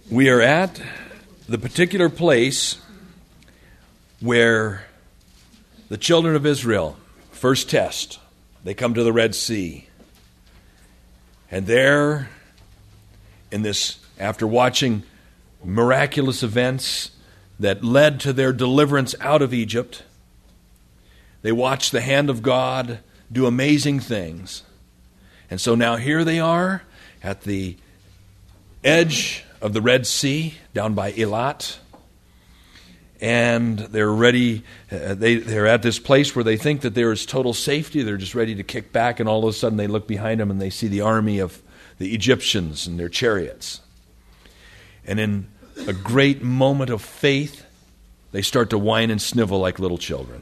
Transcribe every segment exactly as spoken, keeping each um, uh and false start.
We are at the particular place where the children of Israel, first test, they come to the Red Sea. And there, in this, after watching miraculous events that led to their deliverance out of Egypt, they watched the hand of God do amazing things. And so now here they are at the edge of the Red Sea, down by Eilat, and they're ready, uh, they, they're at this place where they think that there is total safety. They're just ready to kick back, and all of a sudden they look behind them and they see the army of the Egyptians and their chariots. And in a great moment of faith, they start to whine and snivel like little children.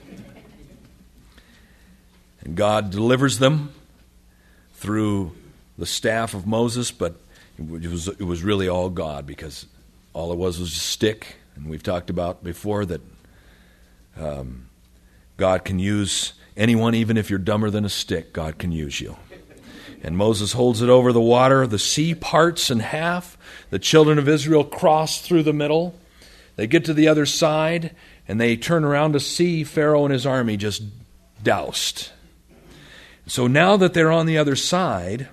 And God delivers them through the staff of Moses, but it was, it was really all God, because all it was was a stick. And we've talked about before that um, God can use anyone, even if you're dumber than a stick, God can use you. And Moses holds it over the water. The sea parts in half. The children of Israel cross through the middle. They get to the other side, and they turn around to see Pharaoh and his army just doused. So now that they're on the other side,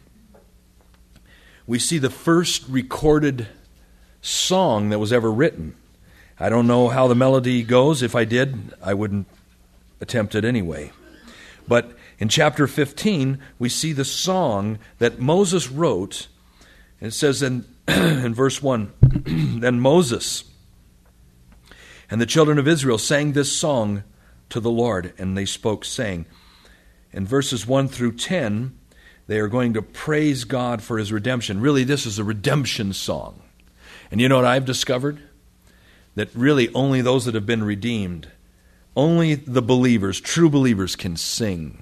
we see the first recorded song that was ever written. I don't know how the melody goes. If I did, I wouldn't attempt it anyway. But in chapter fifteen, we see the song that Moses wrote. And it says in, in verse one, Then Moses and the children of Israel sang this song to the Lord, and they spoke, saying, in verses one through ten, they are going to praise God for his redemption. Really, this is a redemption song. And you know what I've discovered? That really only those that have been redeemed, only the believers, true believers, can sing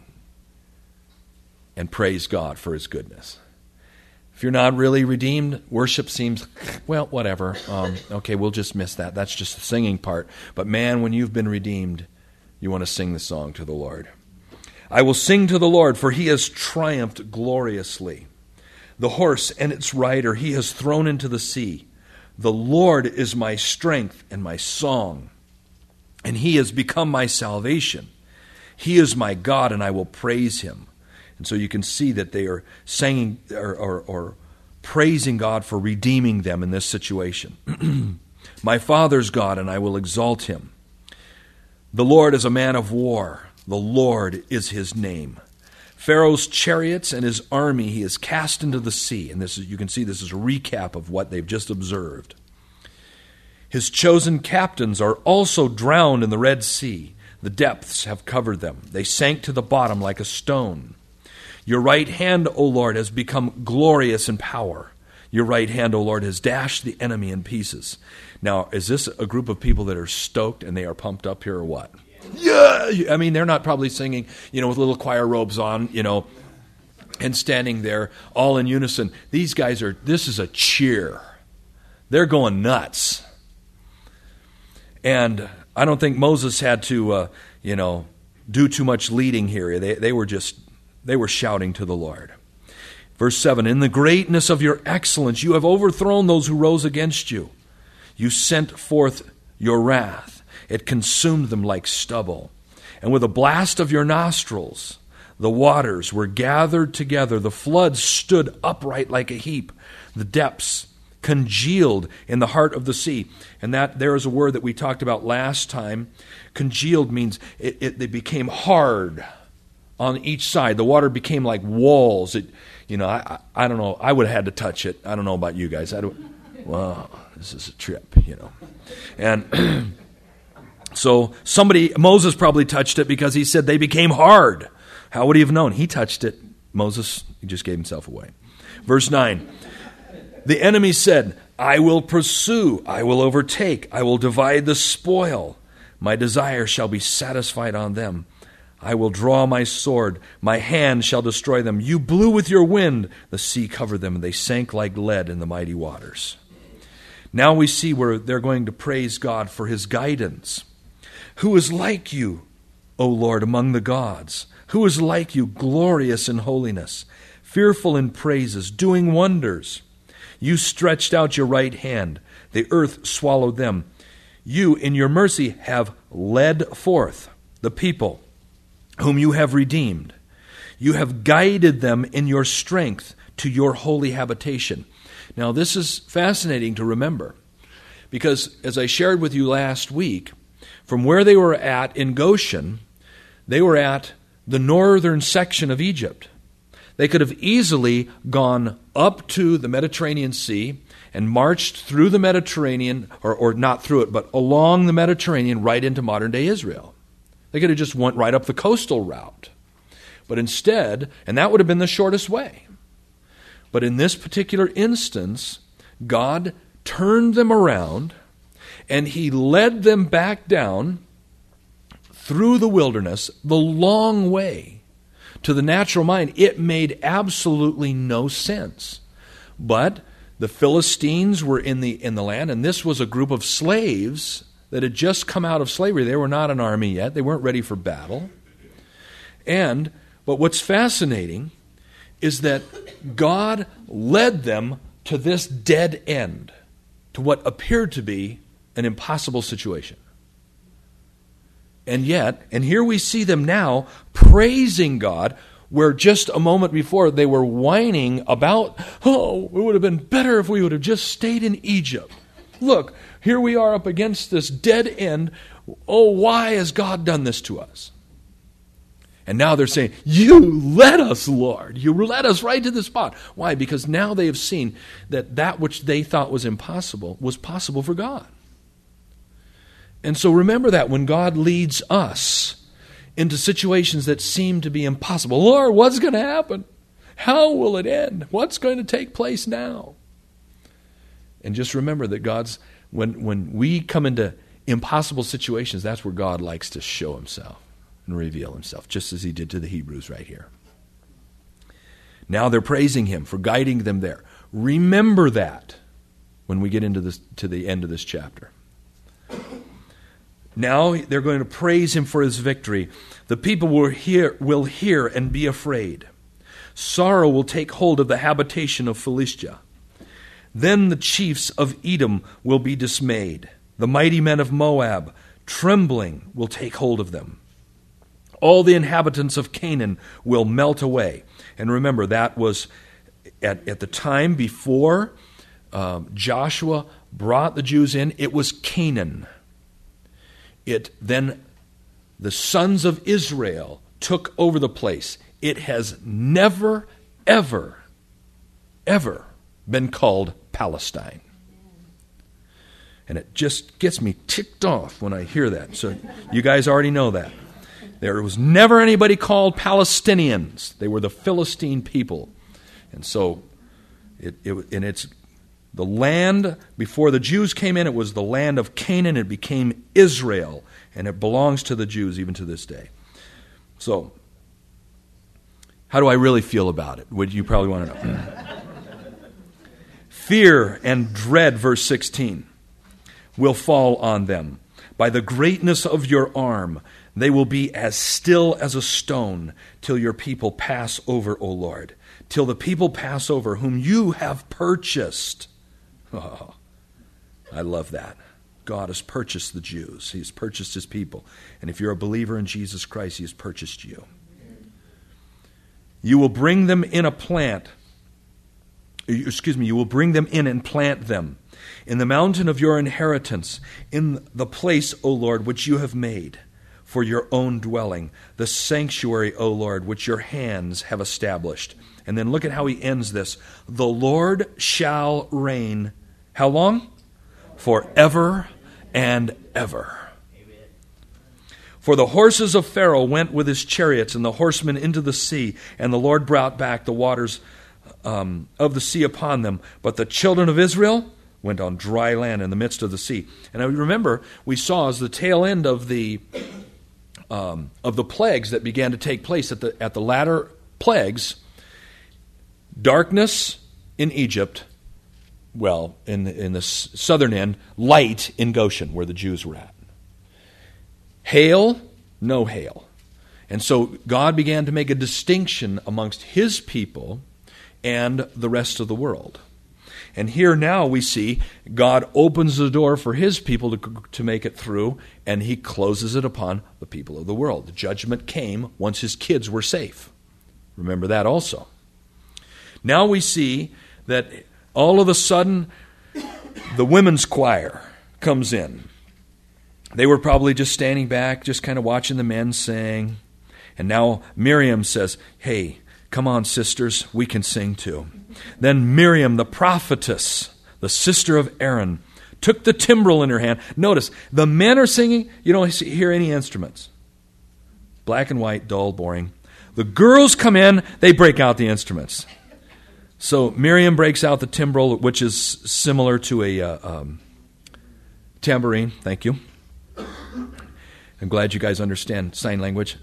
and praise God for his goodness. If you're not really redeemed, worship seems, well, whatever. Um, okay, we'll just miss that. That's just the singing part. But man, when you've been redeemed, you want to sing the song to the Lord. I will sing to the Lord, for he has triumphed gloriously. The horse and its rider he has thrown into the sea. The Lord is my strength and my song, and he has become my salvation. He is my God, and I will praise him. And so you can see that they are singing or, or, or praising God for redeeming them in this situation. My Father's God, and I will exalt him. The Lord is a man of war. The Lord is his name. Pharaoh's chariots and his army he has cast into the sea. And this is, you can see this is a recap of what they've just observed. His chosen captains are also drowned in the Red Sea. The depths have covered them. They sank to the bottom like a stone. Your right hand, O Lord, has become glorious in power. Your right hand, O Lord, has dashed the enemy in pieces. Now, is this a group of people that are stoked and they are pumped up here or what? Yeah, I mean, they're not probably singing, you know, with little choir robes on, you know, and standing there all in unison. These guys are, this is a cheer. They're going nuts. And I don't think Moses had to, uh, you know, do too much leading here. They, they were just, they were shouting to the Lord. Verse seven, in the greatness of your excellence, you have overthrown those who rose against you. You sent forth your wrath. It consumed them like stubble. And with a blast of your nostrils, the waters were gathered together. The floods stood upright like a heap. The depths congealed in the heart of the sea. And that there is a word that we talked about last time. Congealed means it, it they became hard on each side. The water became like walls. It, you know, I, I don't know. I would have had to touch it. I don't know about you guys. I don't, wow, this is a trip, you know. And so somebody, Moses probably touched it because he said they became hard. How would he have known? He touched it. Moses, he just gave himself away. Verse nine, the enemy said, I will pursue, I will overtake, I will divide the spoil. My desire shall be satisfied on them. I will draw my sword, my hand shall destroy them. You blew with your wind, the sea covered them, and they sank like lead in the mighty waters. Now we see where they're going to praise God for his guidance. Who is like you, O Lord, among the gods? Who is like you, glorious in holiness, fearful in praises, doing wonders? You stretched out your right hand. The earth swallowed them. You, in your mercy, have led forth the people whom you have redeemed. You have guided them in your strength to your holy habitation. Now, this is fascinating to remember, because as I shared with you last week, from where they were at in Goshen, they were at the northern section of Egypt. They could have easily gone up to the Mediterranean Sea and marched through the Mediterranean, or, or not through it, but along the Mediterranean right into modern-day Israel. They could have just went right up the coastal route. But instead, and that would have been the shortest way. But in this particular instance, God turned them around, and He led them back down through the wilderness, the long way. To the natural mind, it made absolutely no sense. But the Philistines were in the in the land, and this was a group of slaves that had just come out of slavery. They were not an army yet. They weren't ready for battle. And, but what's fascinating is that God led them to this dead end, to what appeared to be an impossible situation. And yet, and here we see them now praising God, where just a moment before they were whining about, oh, it would have been better if we would have just stayed in Egypt. Look, here we are up against this dead end. Oh, why has God done this to us? And now they're saying, you led us, Lord. You led us right to the spot. Why? Because now they have seen that that which they thought was impossible was possible for God. And so remember that when God leads us into situations that seem to be impossible. Lord, what's going to happen? How will it end? What's going to take place now? And just remember that God's, when, when we come into impossible situations, that's where God likes to show Himself and reveal Himself, just as He did to the Hebrews right here. Now they're praising Him for guiding them there. Remember that when we get into this to the end of this chapter. Now they're going to praise Him for His victory. The people will hear, will hear and be afraid. Sorrow will take hold of the habitation of Philistia. Then the chiefs of Edom will be dismayed. The mighty men of Moab, trembling, will take hold of them. All the inhabitants of Canaan will melt away. And remember, that was at, at the time before um, Joshua brought the Jews in, it was Canaan. It then, the sons of Israel took over the place. It has never, ever, ever been called Palestine. And it just gets me ticked off when I hear that. So you guys already know that. There was never anybody called Palestinians. They were the Philistine people. And so, it, it and it's the land, before the Jews came in, it was the land of Canaan. It became Israel, and it belongs to the Jews even to this day. So, how do I really feel about it? Would you probably want to know? Fear and dread, verse sixteen, will fall on them. By the greatness of your arm, they will be as still as a stone till your people pass over, O Lord, till the people pass over whom you have purchased. Oh, I love that. God has purchased the Jews. He's purchased His people. And if you're a believer in Jesus Christ, He has purchased you. You will bring them in a plant. Excuse me, you will bring them in and plant them in the mountain of your inheritance, in the place, O Lord, which you have made for your own dwelling, the sanctuary, O Lord, which your hands have established. And then look at how he ends this. The Lord shall reign, how long? Forever and ever. Amen. For the horses of Pharaoh went with his chariots and the horsemen into the sea, and the Lord brought back the waters um, of the sea upon them. But the children of Israel went on dry land in the midst of the sea. And I remember we saw as the tail end of the um, of the plagues that began to take place at the at the latter plagues, darkness in Egypt, well, in in the southern end, light in Goshen, where the Jews were at. Hail, no hail. And so God began to make a distinction amongst His people and the rest of the world. And here now we see God opens the door for his people to, to make it through, and he closes it upon the people of the world. The judgment came once his kids were safe. Remember that also. Now we see that all of a sudden the women's choir comes in. They were probably just standing back, just kind of watching the men sing. And now Miriam says, hey, come on, sisters, we can sing too. Then Miriam, the prophetess, the sister of Aaron, took the timbrel in her hand. Notice, the men are singing. You don't hear any instruments. Black and white, dull, boring. The girls come in, they break out the instruments. So Miriam breaks out the timbrel, which is similar to a uh, um, tambourine. Thank you. I'm glad you guys understand sign language.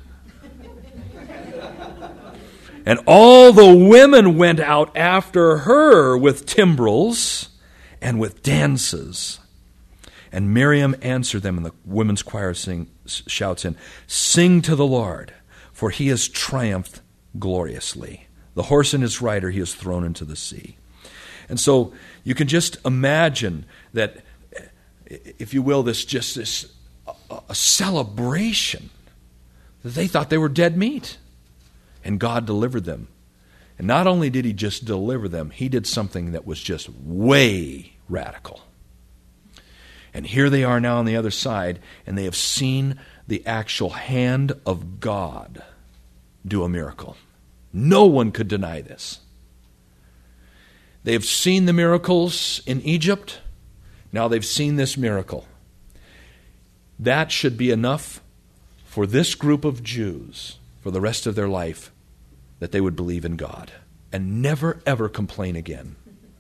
And all the women went out after her with timbrels and with dances. And Miriam answered them, and the women's choir sing, shouts in, sing to the Lord, for he has triumphed gloriously. The horse and his rider he has thrown into the sea. And so you can just imagine that, if you will, this just this a, a celebration, that they thought they were dead meat. And God delivered them. And not only did he just deliver them, he did something that was just way radical. And here they are now on the other side, and they have seen the actual hand of God do a miracle. No one could deny this. They have seen the miracles in Egypt. Now they've seen this miracle. That should be enough for this group of Jews for the rest of their life, that they would believe in God and never, ever complain again.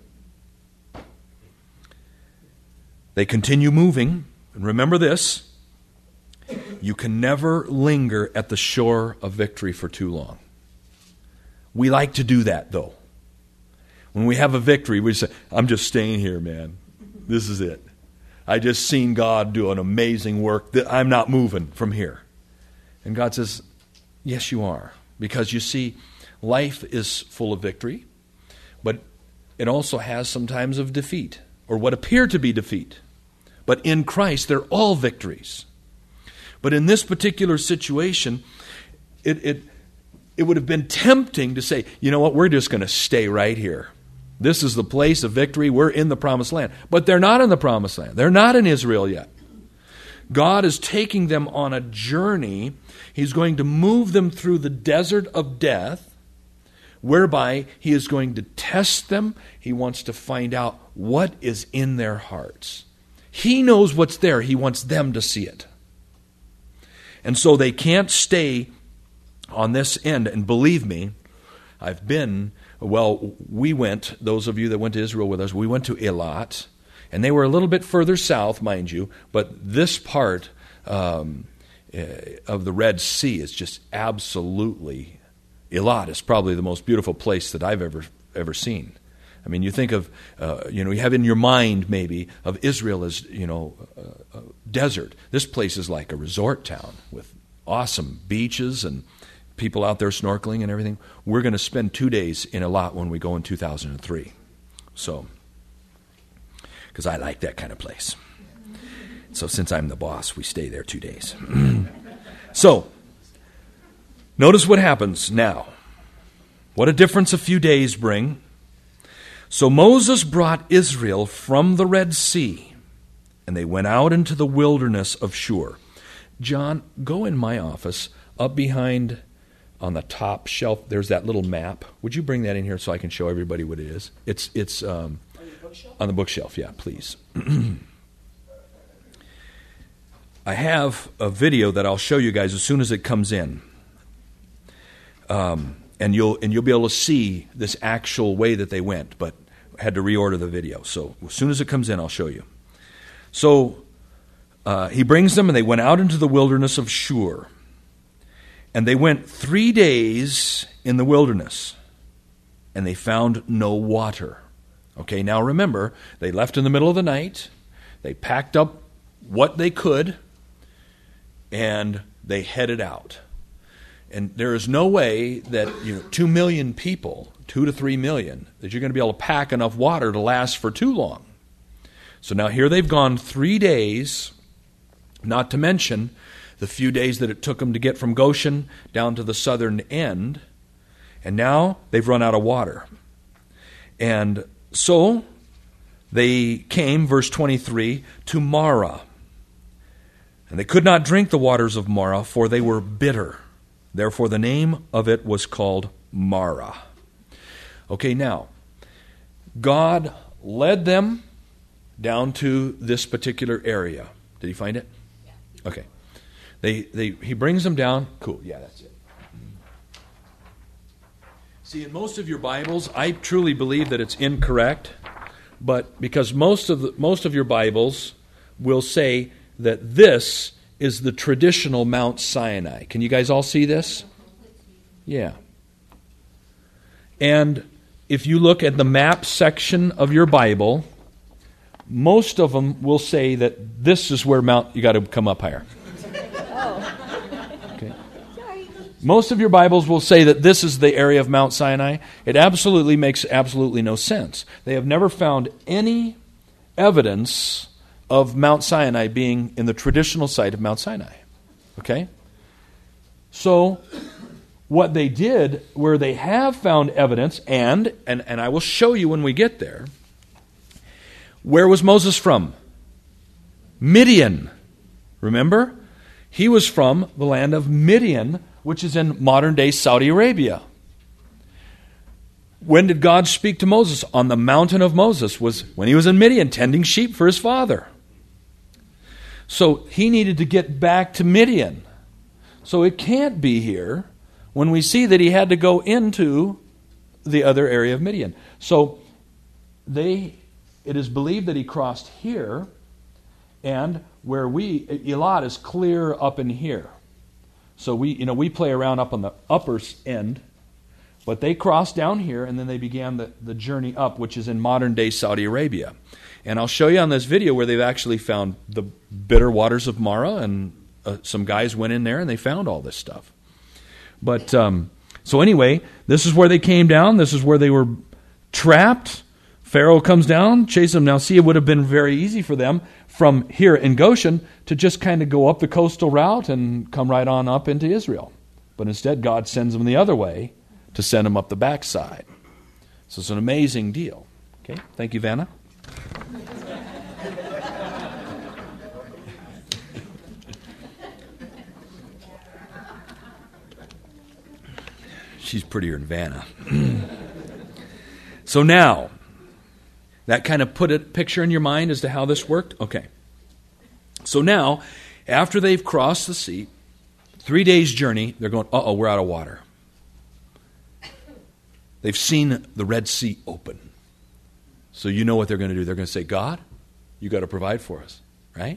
They continue moving. And remember this, you can never linger at the shore of victory for too long. We like to do that, though. When we have a victory, we say, I'm just staying here, man. This is it. I just seen God do an amazing work. I'm not moving from here. And God says, yes, you are. Because you see, life is full of victory, but it also has some times of defeat, or what appear to be defeat. But in Christ, they're all victories. But in this particular situation, it it, it would have been tempting to say, you know what, we're just going to stay right here. This is the place of victory. We're in the promised land. But they're not in the promised land. They're not in Israel yet. God is taking them on a journey. He's going to move them through the desert of death, whereby he is going to test them. He wants to find out what is in their hearts. He knows what's there. He wants them to see it. And so they can't stay on this end. And believe me, I've been, well, we went, those of you that went to Israel with us, we went to Eilat. And they were a little bit further south, mind you, but this part um, of the Red Sea is just absolutely, Eilat is probably the most beautiful place that I've ever ever seen. I mean, you think of, uh, you know, you have in your mind maybe of Israel as, you know, a, a desert. This place is like a resort town with awesome beaches and people out there snorkeling and everything. We're going to spend two days in Eilat when we go in two thousand three. So... because I like that kind of place. So since I'm the boss, we stay there two days. So, notice what happens now. What a difference a few days bring. So Moses brought Israel from the Red Sea, and they went out into the wilderness of Shur. John, go in my office, up behind on the top shelf, there's that little map. Would you bring that in here so I can show everybody what it is? It's it's um, on the bookshelf, yeah, please. I have a video that I'll show you guys as soon as it comes in, um, and you'll and you'll be able to see this actual way that they went. But I had to reorder the video, so as soon as it comes in, I'll show you. So uh, he brings them, and they went out into the wilderness of Shur, and they went three days in the wilderness, and they found no water. Okay, now remember, they left in the middle of the night, they packed up what they could, and they headed out. And there is no way that, you know, two million people, two to three million, that you're going to be able to pack enough water to last for too long. So now here they've gone three days, not to mention the few days that it took them to get from Goshen down to the southern end, and now they've run out of water. And so they came, verse twenty-three, to Marah. And they could not drink the waters of Marah, for they were bitter. Therefore the name of it was called Marah. Okay, now, God led them down to this particular area. Did he find it? Yeah. Okay. They, they, he brings them down. Cool, yeah, that's it. See, in most of your Bibles, I truly believe that it's incorrect, but because most of the, most of your Bibles will say that this is the traditional Mount Sinai. Can you guys all see this? Yeah. And if you look at the map section of your Bible, most of them will say that this is where Mount, you got to come up higher. Most of your Bibles will say that this is the area of Mount Sinai. It absolutely makes absolutely no sense. They have never found any evidence of Mount Sinai being in the traditional site of Mount Sinai. Okay? So, what they did, where they have found evidence, and, and, and I will show you when we get there, where was Moses from? Midian. Remember? He was from the land of Midian, which is in modern-day Saudi Arabia. When did God speak to Moses? On the mountain of Moses was when he was in Midian, tending sheep for his father. So he needed to get back to Midian. So it can't be here when we see that he had to go into the other area of Midian. So they, it is believed that he crossed here, and where we, Elad is clear up in here. So we, you know, we play around up on the upper end, but they crossed down here, and then they began the, the journey up, which is in modern-day Saudi Arabia. And I'll show you on this video where they've actually found the bitter waters of Marah, and uh, some guys went in there and they found all this stuff. But, um, so anyway, this is where they came down. This is where they were trapped. Pharaoh comes down, chases them. Now, see, it would have been very easy for them from here in Goshen to just kind of go up the coastal route and come right on up into Israel. But instead, God sends them the other way to send them up the backside. So it's an amazing deal. Okay, thank you, Vanna. She's prettier than Vanna. So now, that kind of put a picture in your mind as to how this worked? Okay. So now, after they've crossed the sea, three days' journey, they're going, uh-oh, we're out of water. They've seen the Red Sea open. So you know what they're going to do. They're going to say, God, you got to provide for us, right?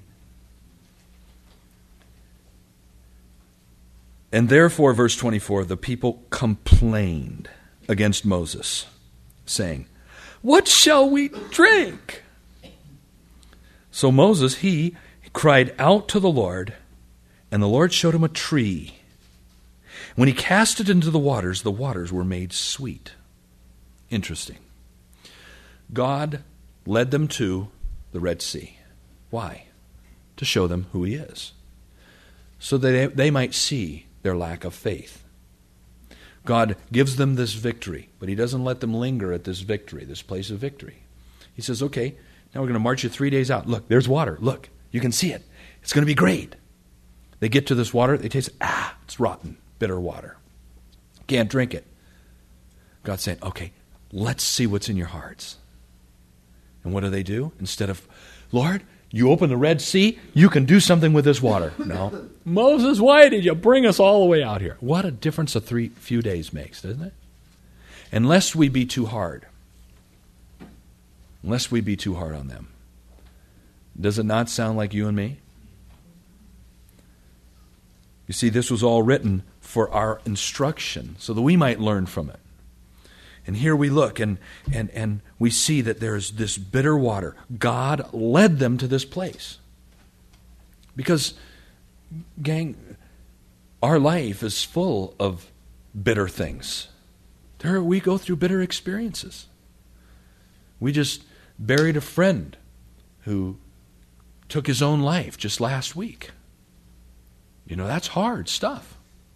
And therefore, verse twenty-four, the people complained against Moses, saying, what shall we drink? So Moses, he cried out to the Lord, and the Lord showed him a tree. When he cast it into the waters, the waters were made sweet. Interesting. God led them to the Red Sea. Why? To show them who he is. So that they, they might see their lack of faith. God gives them this victory, but he doesn't let them linger at this victory, this place of victory. He says, okay, now we're going to march you three days out. Look, there's water. Look, you can see it. It's going to be great. They get to this water. They taste it. Ah, it's rotten, bitter water. Can't drink it. God's saying, okay, let's see what's in your hearts. And what do they do? Instead of, Lord, you open the Red Sea, you can do something with this water. No. Moses, why did you bring us all the way out here? What a difference a three few days makes, doesn't it? Unless we be too hard. Unless we be too hard on them. Does it not sound like you and me? You see, this was all written for our instruction, so that we might learn from it. And here we look, and, and, and we see that there's this bitter water. God led them to this place. Because, gang, our life is full of bitter things. There we go through bitter experiences. We just buried a friend who took his own life just last week. You know, that's hard stuff.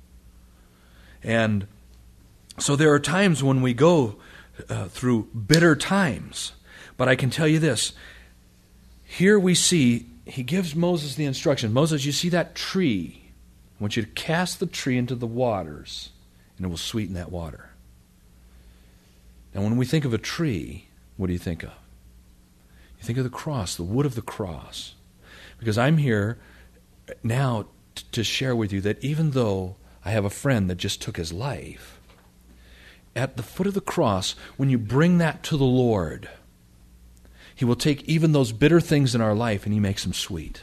And so there are times when we go uh, through bitter times. But I can tell you this. Here we see, he gives Moses the instruction. Moses, you see that tree? I want you to cast the tree into the waters, and it will sweeten that water. Now, when we think of a tree, what do you think of? You think of the cross, the wood of the cross. Because I'm here now t- to share with you that even though I have a friend that just took his life, at the foot of the cross, when you bring that to the Lord, He will take even those bitter things in our life and He makes them sweet.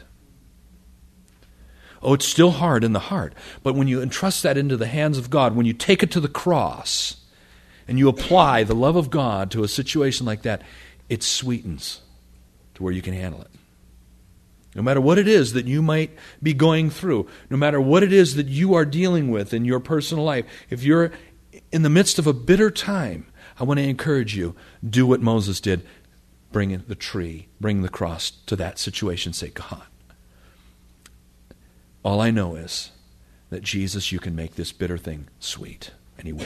Oh, it's still hard in the heart. But when you entrust that into the hands of God, when you take it to the cross and you apply the love of God to a situation like that, it sweetens to where you can handle it. No matter what it is that you might be going through, no matter what it is that you are dealing with in your personal life, if you're in the midst of a bitter time, I want to encourage you, do what Moses did. Bring the tree, bring the cross to that situation. Say, God, all I know is that Jesus, you can make this bitter thing sweet. And He will.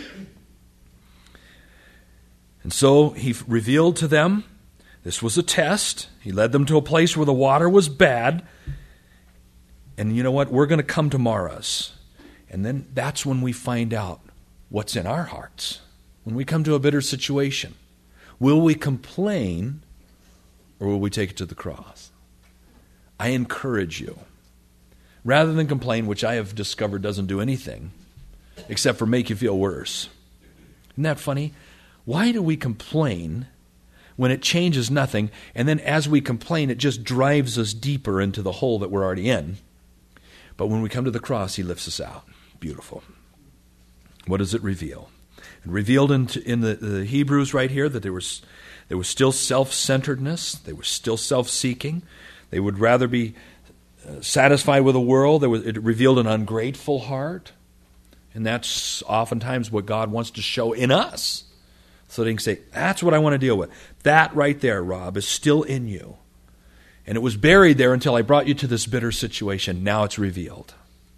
And so He revealed to them, this was a test. He led them to a place where the water was bad. And you know what? We're going to come to Marah's. And then that's when we find out what's in our hearts. When we come to a bitter situation, will we complain or will we take it to the cross? I encourage you, rather than complain, which I have discovered doesn't do anything except for make you feel worse. Isn't that funny? Why do we complain when it changes nothing, and then as we complain, it just drives us deeper into the hole that we're already in? But when we come to the cross, He lifts us out. Beautiful. What does it reveal? It revealed in, in the, the Hebrews right here that there was, there was still self-centeredness. They were still self-seeking. They would rather be uh, satisfied with the world. There was, it revealed an ungrateful heart. And that's oftentimes what God wants to show in us. So they can say, that's what I want to deal with. That right there, Rob, is still in you. And it was buried there until I brought you to this bitter situation. Now it's revealed.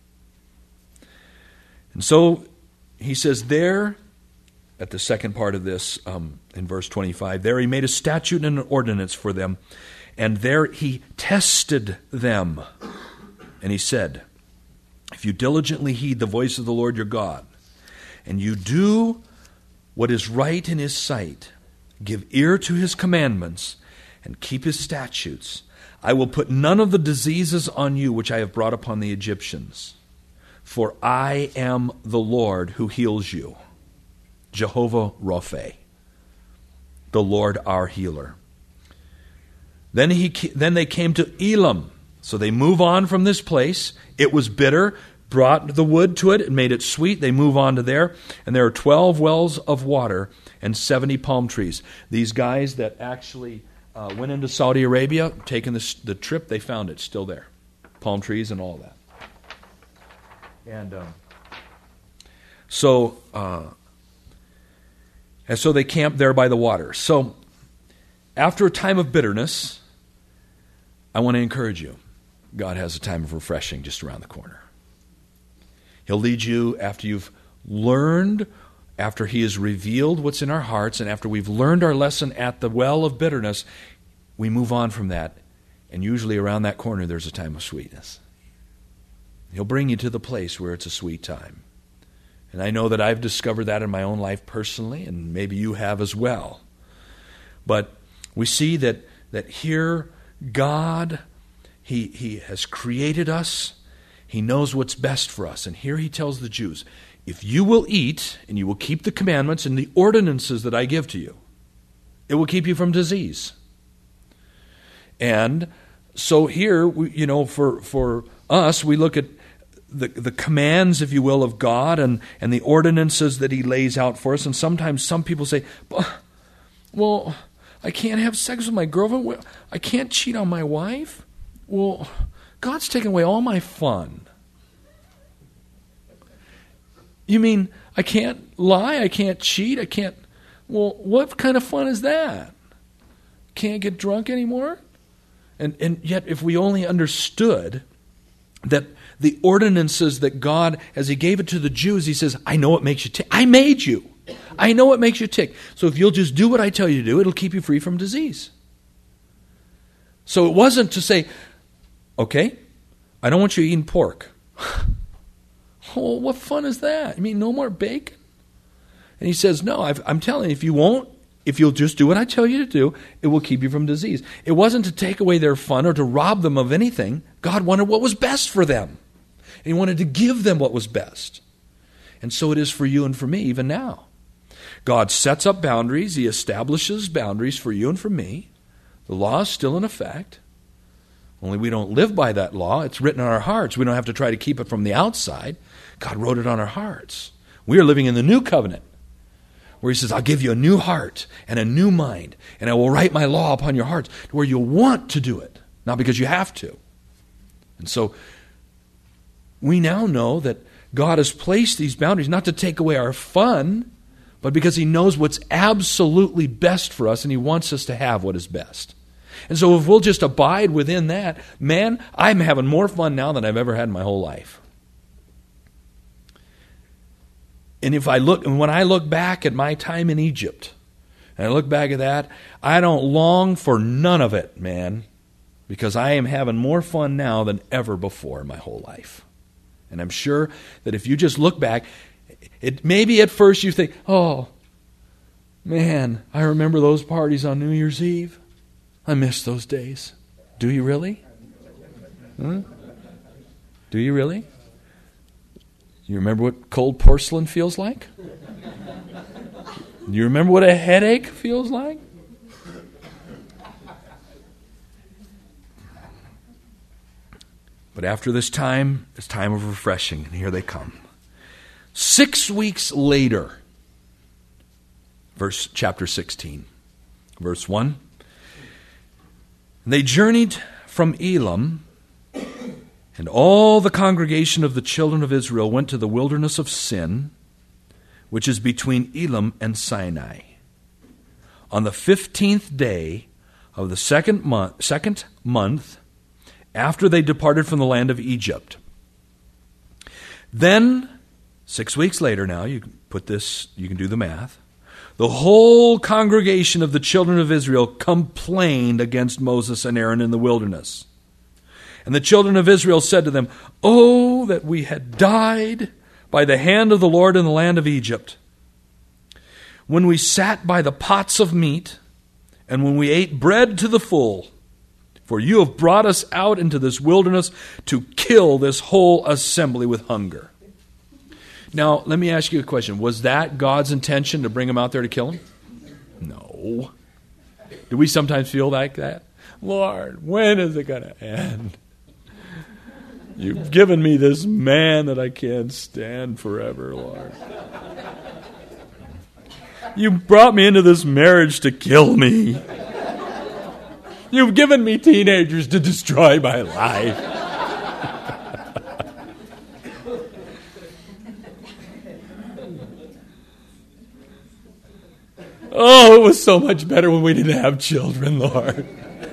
And so he says there, at the second part of this, um, in verse twenty-five, there He made a statute and an ordinance for them, and there He tested them. And He said, if you diligently heed the voice of the Lord your God, and you do what is right in His sight, give ear to His commandments, and keep His statutes, I will put none of the diseases on you which I have brought upon the Egyptians. For I am the Lord who heals you. Jehovah Rapha, the Lord our healer. Then he, then they came to Elim. So they move on from this place. It was bitter, brought the wood to it and made it sweet. They move on to there. And there are twelve wells of water and seventy palm trees. These guys that actually uh, went into Saudi Arabia, taking this, the trip, they found it still there. Palm trees and all that. And um, so... Uh, And so they camped there by the water. So after a time of bitterness, I want to encourage you. God has a time of refreshing just around the corner. He'll lead you after you've learned, after He has revealed what's in our hearts, and after we've learned our lesson at the well of bitterness, we move on from that. And usually around that corner there's a time of sweetness. He'll bring you to the place where it's a sweet time. And I know that I've discovered that in my own life personally, and maybe you have as well. But we see that that here God, He He has created us. He knows what's best for us. And here He tells the Jews, if you will eat and you will keep the commandments and the ordinances that I give to you, it will keep you from disease. And so here, we, you know, for, for us, we look at The, the commands, if you will, of God and, and the ordinances that He lays out for us. And sometimes some people say, well, I can't have sex with my girlfriend. I can't cheat on my wife. Well, God's taken away all my fun. You mean I can't lie? I can't cheat? I can't... Well, what kind of fun is that? Can't get drunk anymore? And, and yet, if we only understood that the ordinances that God, as he gave it to the Jews, he says, I know what makes you tick. I made you. I know what makes you tick. So if you'll just do what I tell you to do, it'll keep you free from disease. So it wasn't to say, okay, I don't want you eating pork. Oh, what fun is that? You mean no more bacon? And he says, no, I've, I'm telling you, if you won't, if you'll just do what I tell you to do, it will keep you from disease. It wasn't to take away their fun or to rob them of anything. God wanted what was best for them. And he wanted to give them what was best. And so it is for you and for me even now. God sets up boundaries. He establishes boundaries for you and for me. The law is still in effect. Only we don't live by that law. It's written on our hearts. We don't have to try to keep it from the outside. God wrote it on our hearts. We are living in the new covenant, where he says, I'll give you a new heart and a new mind, and I will write my law upon your hearts, to where you'll want to do it, not because you have to. And so we now know that God has placed these boundaries not to take away our fun, but because he knows what's absolutely best for us, and he wants us to have what is best. And so if we'll just abide within that, man, I'm having more fun now than I've ever had in my whole life. And if I look, and when I look back at my time in Egypt, and I look back at that, I don't long for none of it, man, because I am having more fun now than ever before in my whole life. And I'm sure that if you just look back, it maybe at first you think, oh, man, I remember those parties on New Year's Eve. I miss those days. Do you really? Huh? Do you really? You remember what cold porcelain feels like? You remember what a headache feels like? But after this time, it's time of refreshing, and here they come. Six weeks later, verse chapter sixteen, verse one. They journeyed from Elim, and all the congregation of the children of Israel went to the wilderness of Sin, which is between Elim and Sinai, on the fifteenth day of the second month, second month after they departed from the land of Egypt. Then, six weeks later now, you can put this, you can do the math, the whole congregation of the children of Israel complained against Moses and Aaron in the wilderness. And the children of Israel said to them, "Oh, that we had died by the hand of the Lord in the land of Egypt, when we sat by the pots of meat, and when we ate bread to the full. For you have brought us out into this wilderness to kill this whole assembly with hunger." Now, let me ask you a question. Was that God's intention to bring them out there to kill them? No. Do we sometimes feel like that? Lord, when is it going to end? You've given me this man that I can't stand forever, Lord. You brought me into this marriage to kill me. You've given me teenagers to destroy my life. Oh, it was so much better when we didn't have children, Lord.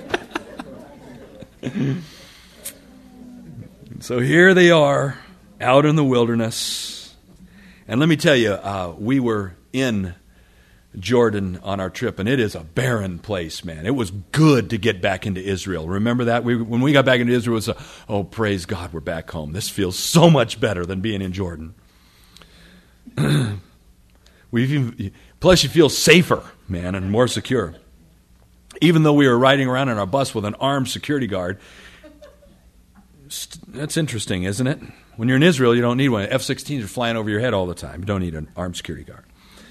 So here they are, out in the wilderness. And let me tell you, uh, we were in Jordan on our trip, and it is a barren place, man. It was good to get back into Israel. Remember that? We, when we got back into Israel, it was a, oh, praise God, we're back home. This feels so much better than being in Jordan. We've even, plus you feel safer, man, and more secure. Even though we were riding around in our bus with an armed security guard. That's interesting, isn't it? When you're in Israel, you don't need one. F sixteens are flying over your head all the time. You don't need an armed security guard.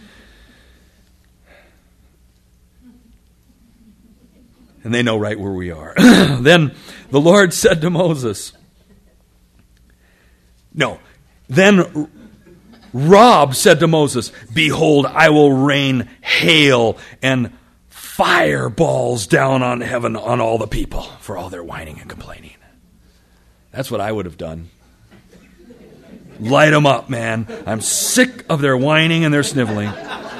And they know right where we are. Then the Lord said to Moses, no, then Rob said to Moses, "Behold, I will rain hail and fireballs down on heaven on all the people for all their whining and complaining." That's what I would have done. Light them up, man. I'm sick of their whining and their sniveling.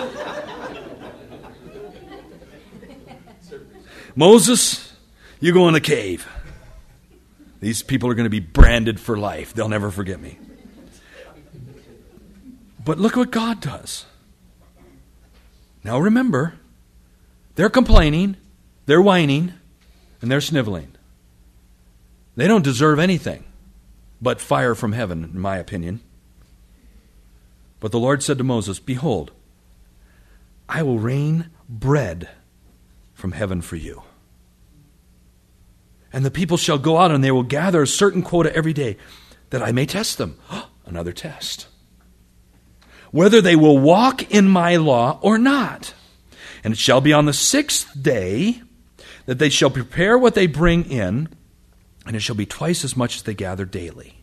Moses, you go in the cave. These people are going to be branded for life. They'll never forget me. But look what God does. Now remember, they're complaining, they're whining, and they're sniveling. They don't deserve anything but fire from heaven, in my opinion. But the Lord said to Moses, behold, I will rain bread from heaven for you. And the people shall go out and they will gather a certain quota every day, that I may test them. Another test. Whether they will walk in my law or not. And it shall be on the sixth day that they shall prepare what they bring in, and it shall be twice as much as they gather daily.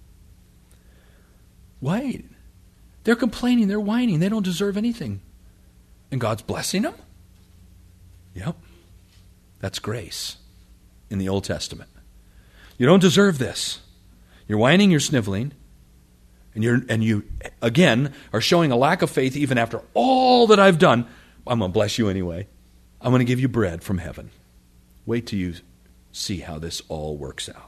Wait. They're complaining, they're whining, they don't deserve anything. And God's blessing them? Yep. That's grace in the Old Testament. You don't deserve this. You're whining, you're sniveling, and you're and you again are showing a lack of faith even after all that I've done. I'm going to bless you anyway. I'm going to give you bread from heaven. Wait till you see how this all works out.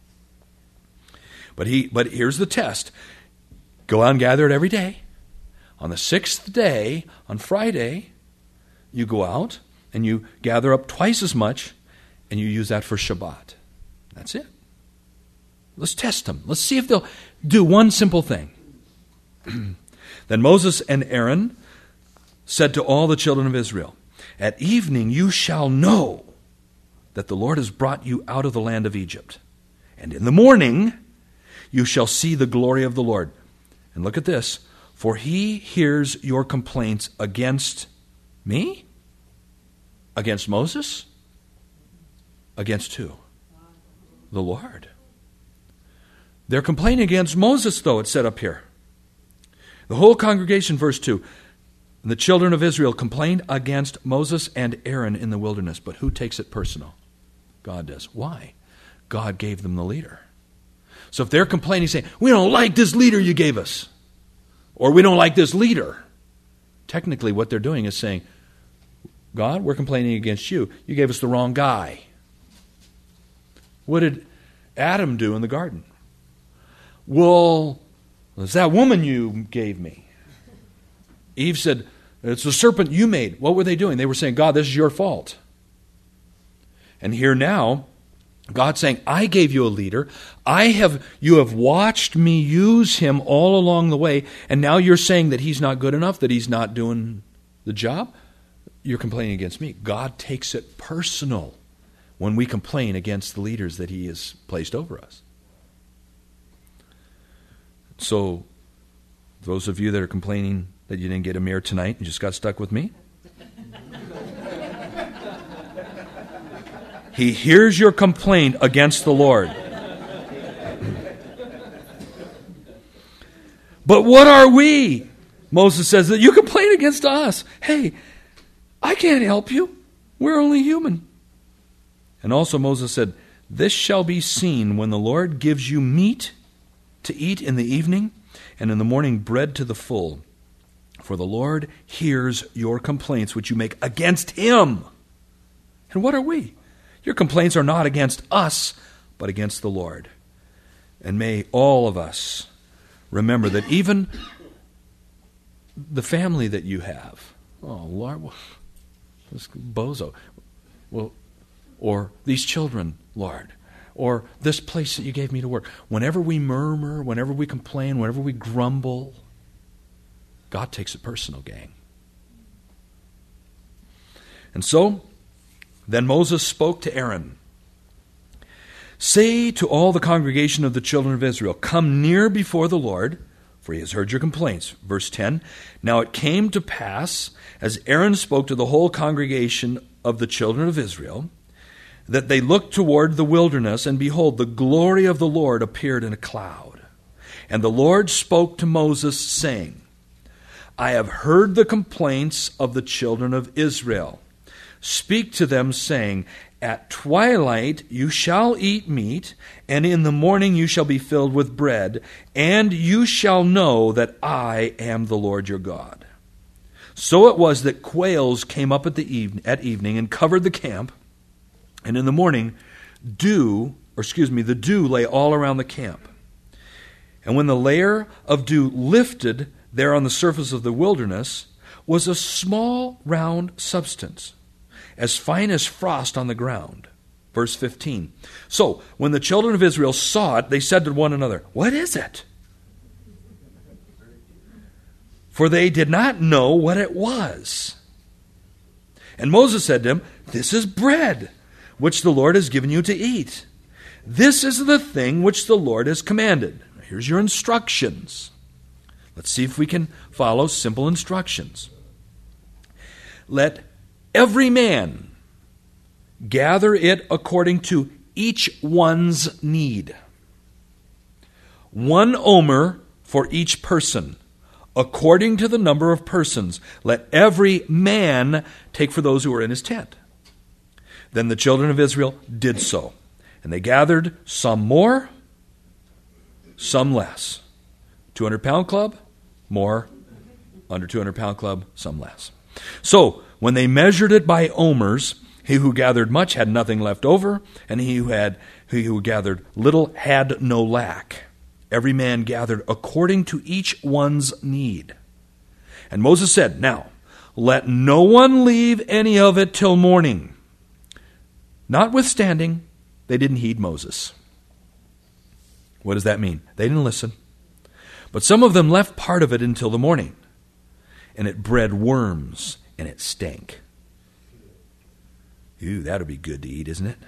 But he but here's the test. Go out and gather it every day. On the sixth day, on Friday, you go out and you gather up twice as much, and you use that for Shabbat. That's it. Let's test them. Let's see if they'll do one simple thing. Then Moses and Aaron said to all the children of Israel, at evening you shall know that the Lord has brought you out of the land of Egypt. And in the morning you shall see the glory of the Lord. And look at this. For he hears your complaints against me? Against Moses? Against who? The Lord. They're complaining against Moses, though, it's said up here. The whole congregation, verse two, the children of Israel complained against Moses and Aaron in the wilderness. But who takes it personal? God does. Why? God gave them the leader. So if they're complaining, saying, we don't like this leader you gave us, or we don't like this leader, technically what they're doing is saying, God, we're complaining against you. You gave us the wrong guy. What did Adam do in the garden? Well, it's that woman you gave me. Eve said, it's the serpent you made. What were they doing? They were saying, God, this is your fault. And here now, God's saying, I gave you a leader. I have, you have watched me use him all along the way, and now you're saying that he's not good enough, that he's not doing the job? You're complaining against me. God takes it personal when we complain against the leaders that he has placed over us. So, those of you that are complaining that you didn't get a mirror tonight and just got stuck with me, he hears your complaint against the Lord. But what are we? Moses says that you complain against us. Hey, I can't help you. We're only human. And also Moses said, this shall be seen when the Lord gives you meat to eat in the evening, and in the morning bread to the full. For the Lord hears your complaints which you make against him. And what are we? Your complaints are not against us, but against the Lord. And may all of us remember that even the family that you have, oh Lord, this bozo, well, or these children, Lord, or this place that you gave me to work. Whenever we murmur, whenever we complain, whenever we grumble, God takes it personal, gang. And so, then Moses spoke to Aaron. Say to all the congregation of the children of Israel, come near before the Lord, for he has heard your complaints. Verse ten, now it came to pass, as Aaron spoke to the whole congregation of the children of Israel, that they looked toward the wilderness, and behold, the glory of the Lord appeared in a cloud. And the Lord spoke to Moses, saying, I have heard the complaints of the children of Israel. Speak to them, saying, At twilight you shall eat meat, and in the morning you shall be filled with bread, and you shall know that I am the Lord your God. So it was that quails came up at the even, at evening and covered the camp, and in the morning dew, or excuse me, the dew lay all around the camp. And when the layer of dew lifted there on the surface of the wilderness, was a small round substance, as fine as frost on the ground. Verse fifteen. So, when the children of Israel saw it, they said to one another, "What is it?" For they did not know what it was. And Moses said to them, "This is bread, which the Lord has given you to eat. This is the thing which the Lord has commanded." Here's your instructions. Let's see if we can follow simple instructions. Let every man gather it according to each one's need. One omer for each person, according to the number of persons. Let every man take for those who are in his tent. Then the children of Israel did so. And they gathered some more, some less. two hundred pound club, more. Under two hundred pound club, some less. So, when they measured it by omers, he who gathered much had nothing left over, and he who had he who gathered little had no lack. Every man gathered according to each one's need. And Moses said, "Now, let no one leave any of it till morning." Notwithstanding, they didn't heed Moses. What does that mean? They didn't listen. But some of them left part of it until the morning, and it bred worms, and it stank. Ooh, that'll be good to eat, isn't it?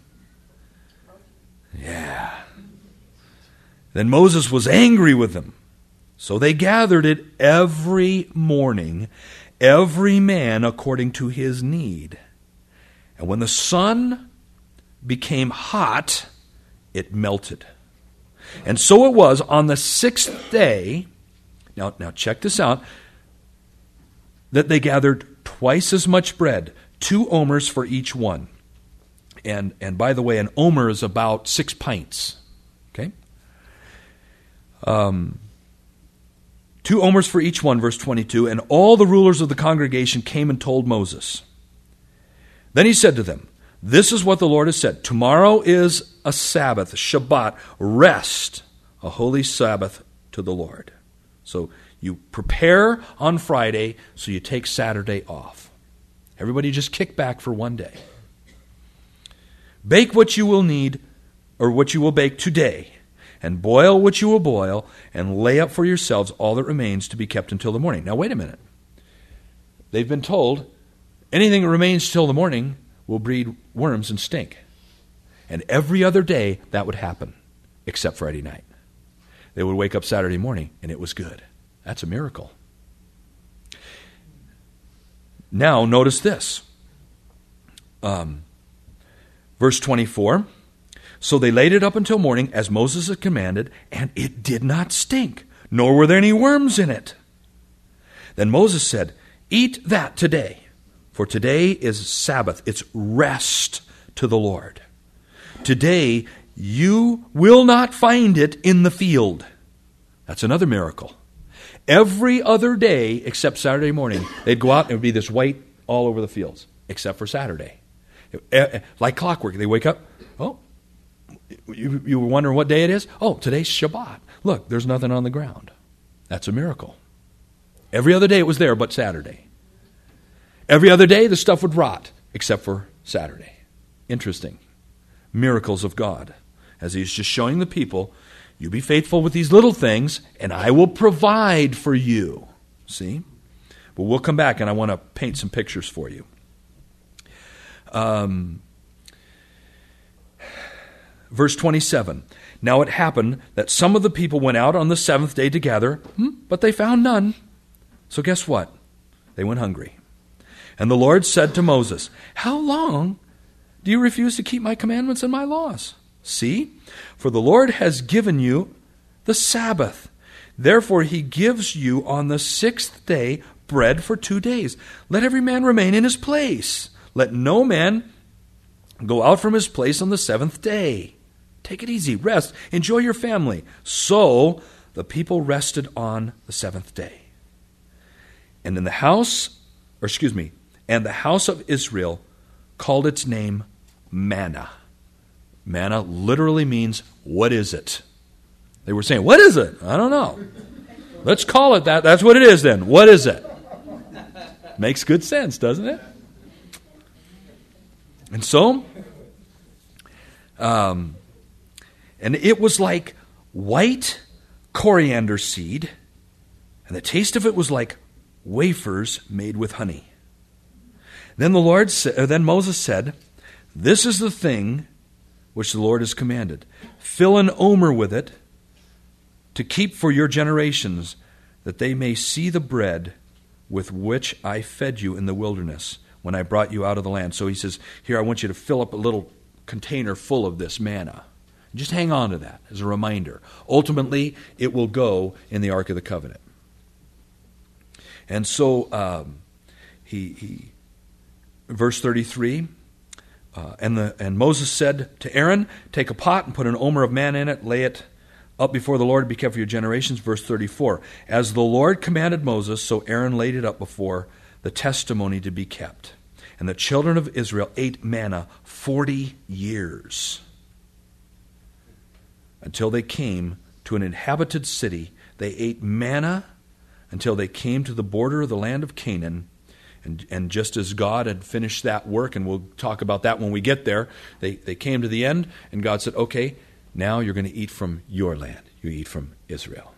Yeah. Then Moses was angry with them. So they gathered it every morning, every man according to his need. And when the sun became hot, it melted. And so it was on the sixth day, now, now check this out, that they gathered twice as much bread, two omers for each one. And, and by the way, an omer is about six pints. Okay? Um, two omers for each one, verse twenty-two. And all the rulers of the congregation came and told Moses. Then he said to them, "This is what the Lord has said. Tomorrow is a Sabbath, Shabbat, rest, a holy Sabbath to the Lord." So you prepare on Friday, so you take Saturday off. Everybody just kick back for one day. Bake what you will need, or what you will bake today, and boil what you will boil, and lay up for yourselves all that remains to be kept until the morning. Now wait a minute. They've been told anything that remains till the morning will breed worms and stink. And every other day that would happen, except Friday night. They would wake up Saturday morning, and it was good. That's a miracle. Now, notice this. Um, verse twenty-four. So they laid it up until morning, as Moses had commanded, and it did not stink, nor were there any worms in it. Then Moses said, "Eat that today, for today is Sabbath. It's rest to the Lord. Today you will not find it in the field." That's another miracle. Every other day, except Saturday morning, they'd go out and it would be this white all over the fields, except for Saturday. Like clockwork, they wake up, oh, you, you were wondering what day it is? Oh, today's Shabbat. Look, there's nothing on the ground. That's a miracle. Every other day it was there but Saturday. Every other day the stuff would rot, except for Saturday. Interesting. Miracles of God. As he's just showing the people, you be faithful with these little things, and I will provide for you. See? But we'll come back, and I want to paint some pictures for you. Um, verse twenty-seven. Now it happened that some of the people went out on the seventh day to gather, but they found none. So guess what? They went hungry. And the Lord said to Moses, "How long do you refuse to keep my commandments and my laws? See, for the Lord has given you the Sabbath. Therefore he gives you on the sixth day bread for two days. Let every man remain in his place. Let no man go out from his place on the seventh day. Take it easy, rest, enjoy your family. So the people rested on the seventh day. And in the house, or excuse me, and the house of Israel called its name manna. Manna literally means, what is it? They were saying, what is it? I don't know. Let's call it that. That's what it is then. What is it? Makes good sense, doesn't it? And so, um, and it was like white coriander seed, and the taste of it was like wafers made with honey. Then the Lord, sa- then Moses said, "This is the thing which the Lord has commanded: fill an omer with it, to keep for your generations, that they may see the bread with which I fed you in the wilderness when I brought you out of the land." So he says, here, I want you to fill up a little container full of this manna. Just hang on to that as a reminder. Ultimately, it will go in the Ark of the Covenant. And so, um, he, he, verse thirty-three, uh, and the and Moses said to Aaron, "Take a pot and put an omer of manna in it, lay it up before the Lord, be kept for your generations." Verse thirty-four, as the Lord commanded Moses, so Aaron laid it up before the testimony to be kept. And the children of Israel ate manna forty years. Until they came to an inhabited city, they ate manna until they came to the border of the land of Canaan. And, and just as God had finished that work, and we'll talk about that when we get there, they, they came to the end, and God said, okay, now you're going to eat from your land. You eat from Israel.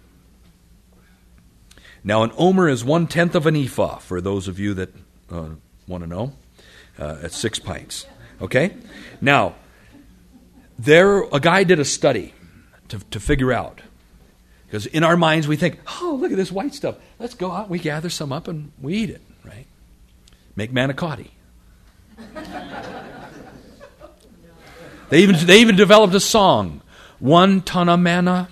Now an omer is one-tenth of an ephah, for those of you that uh, want to know. Uh, it's six pints. Okay? Now, there a guy did a study to, to figure out. Because in our minds we think, oh, look at this white stuff. Let's go out, we gather some up, and we eat it, right? Make manicotti. They even they even developed a song, one ton of manna.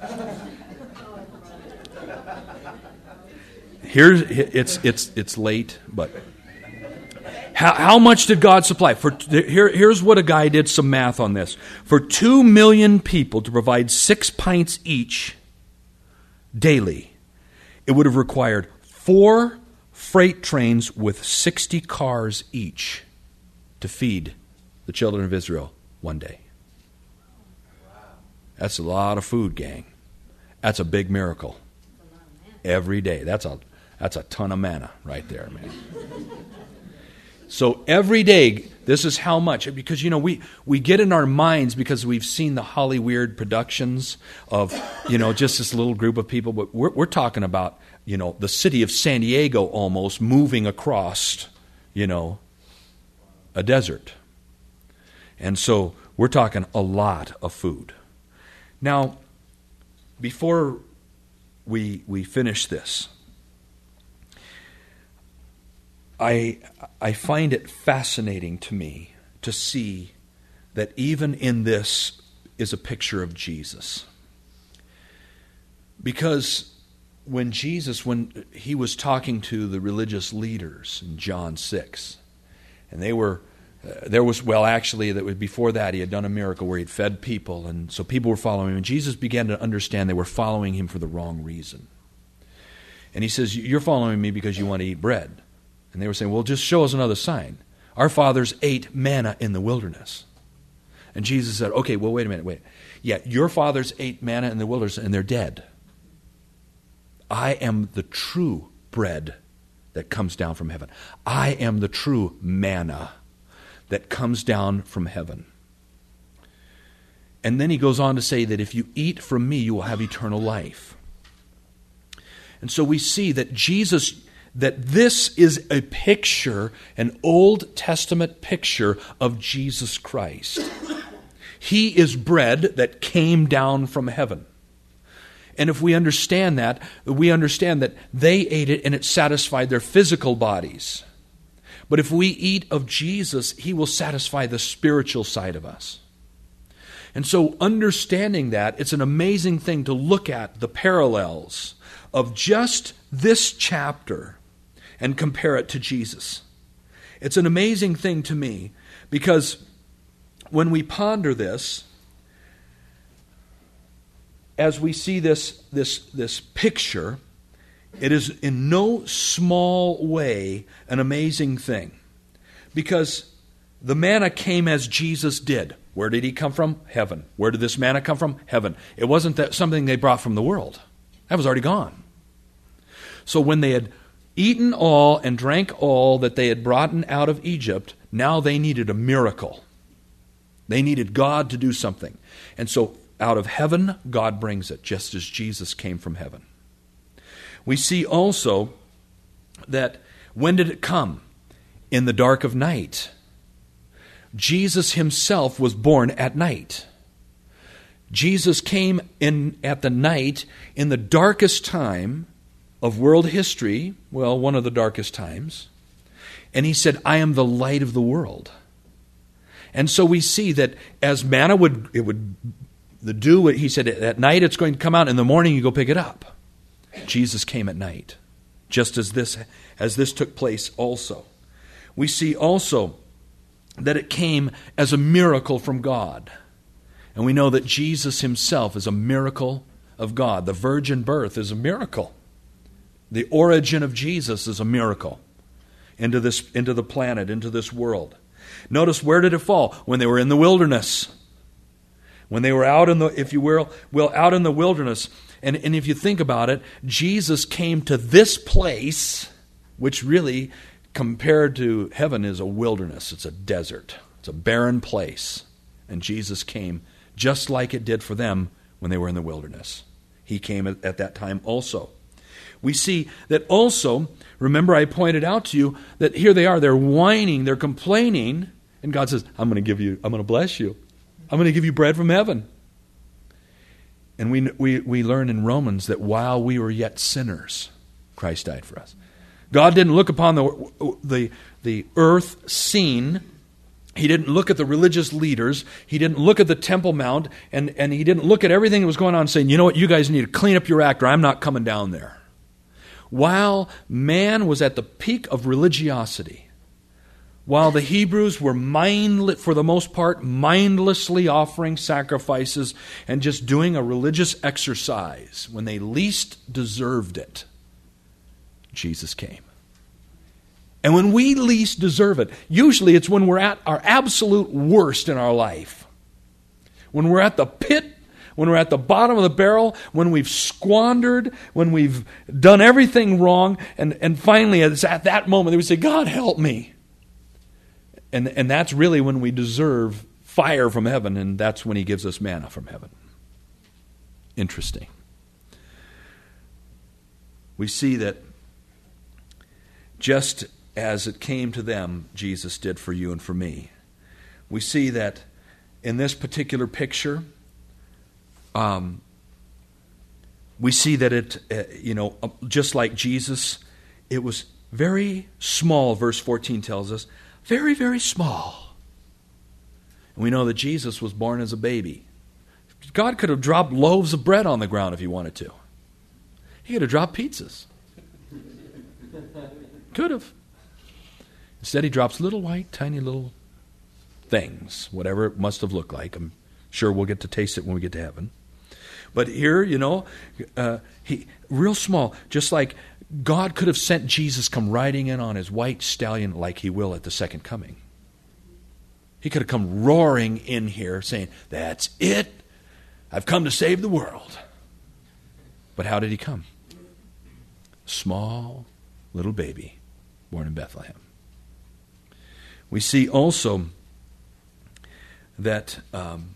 Here's it's it's it's late, but how how much did God supply? For here here's what a guy did some math on this. For two million people to provide six pints each daily, it would have required four freight trains with sixty cars each to feed the children of Israel one day. That's a lot of food, gang. That's a big miracle. Every day. That's a that's a ton of manna right there, man. So every day, this is how much. Because, you know, we, we get in our minds because we've seen the Hollyweird productions of, you know, just this little group of people. But we're, we're talking about, you know, the city of San Diego almost moving across, you know, a desert. And so we're talking a lot of food. Now, before we we finish this, I I find it fascinating to me to see that even in this is a picture of Jesus. Because when Jesus, when he was talking to the religious leaders in John six, and they were, uh, there was, well actually, that was before that he had done a miracle where he'd fed people, and so people were following him, and Jesus began to understand they were following him for the wrong reason. And he says, you're following me because you want to eat bread. And they were saying, well, just show us another sign. Our fathers ate manna in the wilderness. And Jesus said, okay, well, wait a minute, wait. Yeah, your fathers ate manna in the wilderness and they're dead. I am the true bread that comes down from heaven. I am the true manna that comes down from heaven. And then he goes on to say that if you eat from me, you will have eternal life. And so we see that Jesus... that this is a picture, an Old Testament picture of Jesus Christ. He is bread that came down from heaven. And if we understand that, we understand that they ate it and it satisfied their physical bodies. But if we eat of Jesus, he will satisfy the spiritual side of us. And so understanding that, it's an amazing thing to look at the parallels of just this chapter and compare it to Jesus. It's an amazing thing to me because when we ponder this, as we see this, this, this picture, it is in no small way an amazing thing. Because the manna came as Jesus did. Where did he come from? Heaven. Where did this manna come from? Heaven. It wasn't that something they brought from the world. That was already gone. So when they had eaten all and drank all that they had brought out of Egypt, now they needed a miracle. They needed God to do something. And so out of heaven, God brings it, just as Jesus came from heaven. We see also that when did it come? In the dark of night. Jesus himself was born at night. Jesus came in at the night in the darkest time of world history, well, one of the darkest times, and he said, I am the light of the world. And so we see that as manna would, it would, the dew, he said, at night it's going to come out, in the morning you go pick it up. Jesus came at night, just as this, as this took place also. We see also that it came as a miracle from God. And we know that Jesus himself is a miracle of God. The virgin birth is a miracle. The origin of Jesus is a miracle into this, into the planet, into this world. Notice, where did it fall? When they were in the wilderness. When they were out in the, if you will, well, out in the wilderness. And, and if you think about it, Jesus came to this place, which really, compared to heaven, is a wilderness. It's a desert. It's a barren place. And Jesus came just like it did for them when they were in the wilderness. He came at, at that time also. We see that also, remember I pointed out to you that here they are, they're whining, they're complaining, and God says, I'm going to give you, I'm going to bless you. I'm going to give you bread from heaven. And we, we, we learn in Romans that while we were yet sinners, Christ died for us. God didn't look upon the, the, the earth scene. He didn't look at the religious leaders. He didn't look at the Temple Mount. And, and he didn't look at everything that was going on saying, you know what, you guys need to clean up your act or I'm not coming down there. While man was at the peak of religiosity, while the Hebrews were mindless, for the most part, mindlessly offering sacrifices and just doing a religious exercise when they least deserved it, Jesus came. And when we least deserve it, usually it's when we're at our absolute worst in our life. When we're at the pit, when we're at the bottom of the barrel, when we've squandered, when we've done everything wrong, and, and finally it's at that moment that we say, God, help me. And, and that's really when we deserve fire from heaven, and that's when he gives us manna from heaven. Interesting. We see that just as it came to them, Jesus did for you and for me. We see that in this particular picture, um, we see that it, uh, you know, uh, just like Jesus, it was very small, verse fourteen tells us, very, very small. And we know that Jesus was born as a baby. God could have dropped loaves of bread on the ground if he wanted to. He could have dropped pizzas. Could have. Instead, he drops little white, tiny little things, whatever it must have looked like. I'm sure we'll get to taste it when we get to heaven. But here, you know, uh, he real small, just like God could have sent Jesus come riding in on his white stallion like he will at the second coming. He could have come roaring in here saying, that's it. I've come to save the world. But how did he come? Small little baby born in Bethlehem. We see also that um,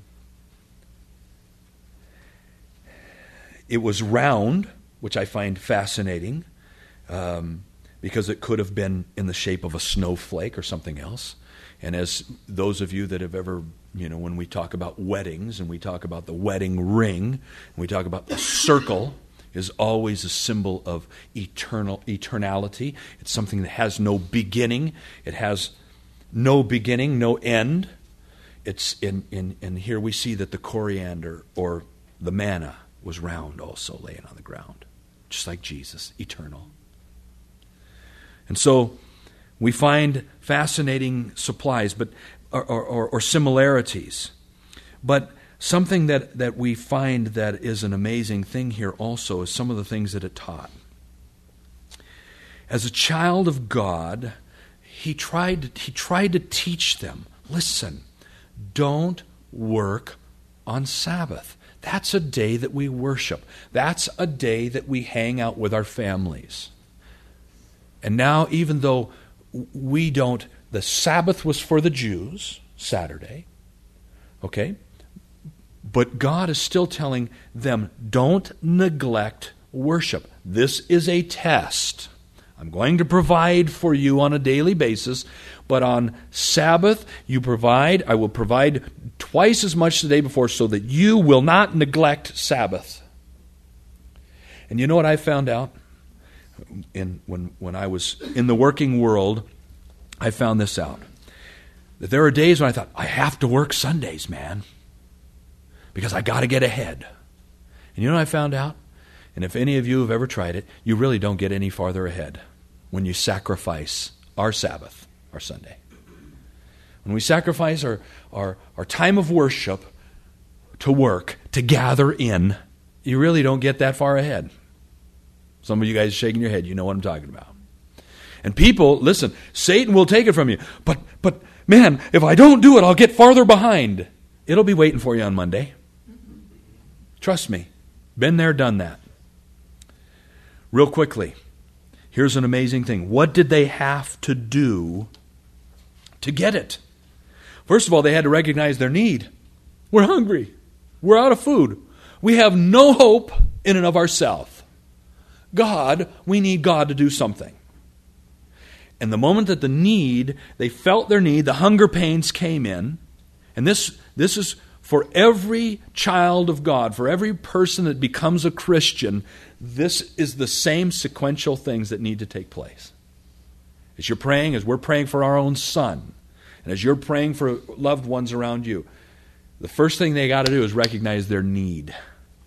it was round, which I find fascinating, um, because it could have been in the shape of a snowflake or something else. And as those of you that have ever, you know, when we talk about weddings and we talk about the wedding ring, and we talk about the circle, is always a symbol of eternal eternality. It's something that has no beginning. It has no beginning, no end. It's in, in, and here we see that the coriander or the manna was round also, laying on the ground, just like Jesus, eternal. And so we find fascinating supplies, but or, or, or similarities. But something that, that we find that is an amazing thing here also is some of the things that it taught. As a child of God, he tried, he tried to teach them, listen, don't work on Sabbath. That's a day that we worship. That's a day that we hang out with our families. And now, even though we don't, the Sabbath was for the Jews, Saturday, okay? But God is still telling them, don't neglect worship. This is a test. I'm going to provide for you on a daily basis, but on Sabbath you provide, I will provide twice as much the day before so that you will not neglect Sabbath. And you know what I found out? In, when, when I was in the working world, I found this out. That there are days when I thought, I have to work Sundays, man, because I got to get ahead. And you know what I found out? And if any of you have ever tried it, you really don't get any farther ahead when you sacrifice our Sabbath, our Sunday. When we sacrifice our, our, our time of worship to work, to gather in, you really don't get that far ahead. Some of you guys are shaking your head. You know what I'm talking about. And people, listen, Satan will take it from you. But, but man, if I don't do it, I'll get farther behind. It'll be waiting for you on Monday. Trust me. Been there, done that. Real quickly, here's an amazing thing. What did they have to do to get it? First of all, they had to recognize their need. We're hungry. We're out of food. We have no hope in and of ourselves. God, we need God to do something. And the moment that the need, they felt their need, the hunger pains came in. And this, this is for every child of God, for every person that becomes a Christian, this is the same sequential things that need to take place. As you're praying, as we're praying for our own son, and as you're praying for loved ones around you, the first thing they got to do is recognize their need.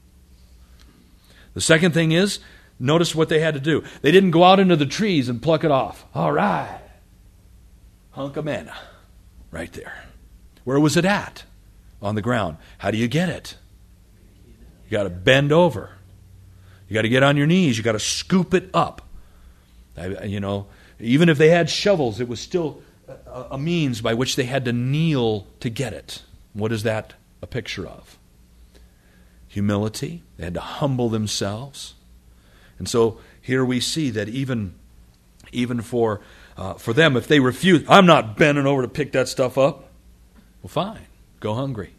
The second thing is, notice what they had to do. They didn't go out into the trees and pluck it off. All right. Hunk of manna. Right there. Where was it at? On the ground. How do you get it? You got to bend over. You got to get on your knees. You got to scoop it up. You know, even if they had shovels, it was still a, a means by which they had to kneel to get it. What is that a picture of? Humility. They had to humble themselves. And so here we see that even, even for, uh, for them, if they refuse, I'm not bending over to pick that stuff up. Well, fine. Go hungry.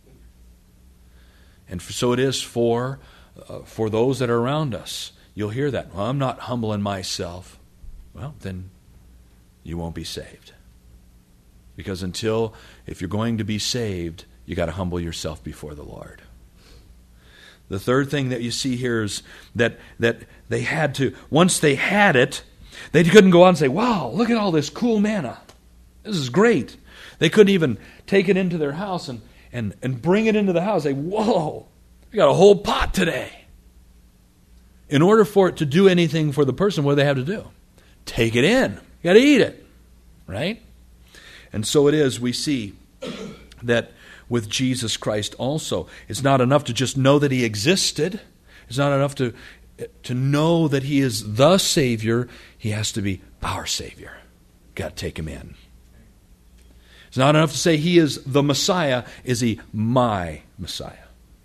And for, so it is for, uh, for those that are around us. You'll hear that. Well, I'm not humbling myself. Well, then you won't be saved. Because until, if you're going to be saved, you got to humble yourself before the Lord. The third thing that you see here is that, that they had to, once they had it, they couldn't go out and say, wow, look at all this cool manna. This is great. They couldn't even take it into their house and, and, and bring it into the house. Say, whoa, we got a whole pot today. In order for it to do anything for the person, what do they have to do? Take it in. You got to eat it. Right? And so it is, we see that with Jesus Christ also. It's not enough to just know that He existed. It's not enough to, to know that He is the Savior. He has to be our Savior. Got to take Him in. It's not enough to say He is the Messiah. Is He my Messiah?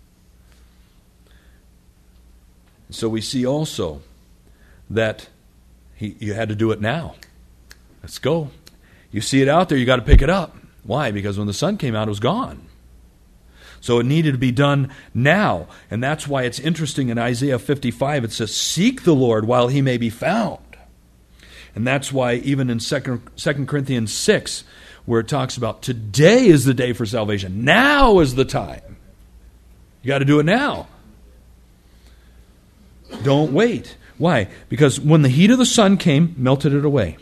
So we see also that he, you had to do it now. Let's go. You see it out there, you got to pick it up. Why? Because when the sun came out, it was gone. So it needed to be done now. And that's why it's interesting in Isaiah fifty-five, it says, seek the Lord while He may be found. And that's why even in Second Corinthians six, where it talks about today is the day for salvation. Now is the time. You got to do it now. Don't wait. Why? Because when the heat of the sun came, melted it away.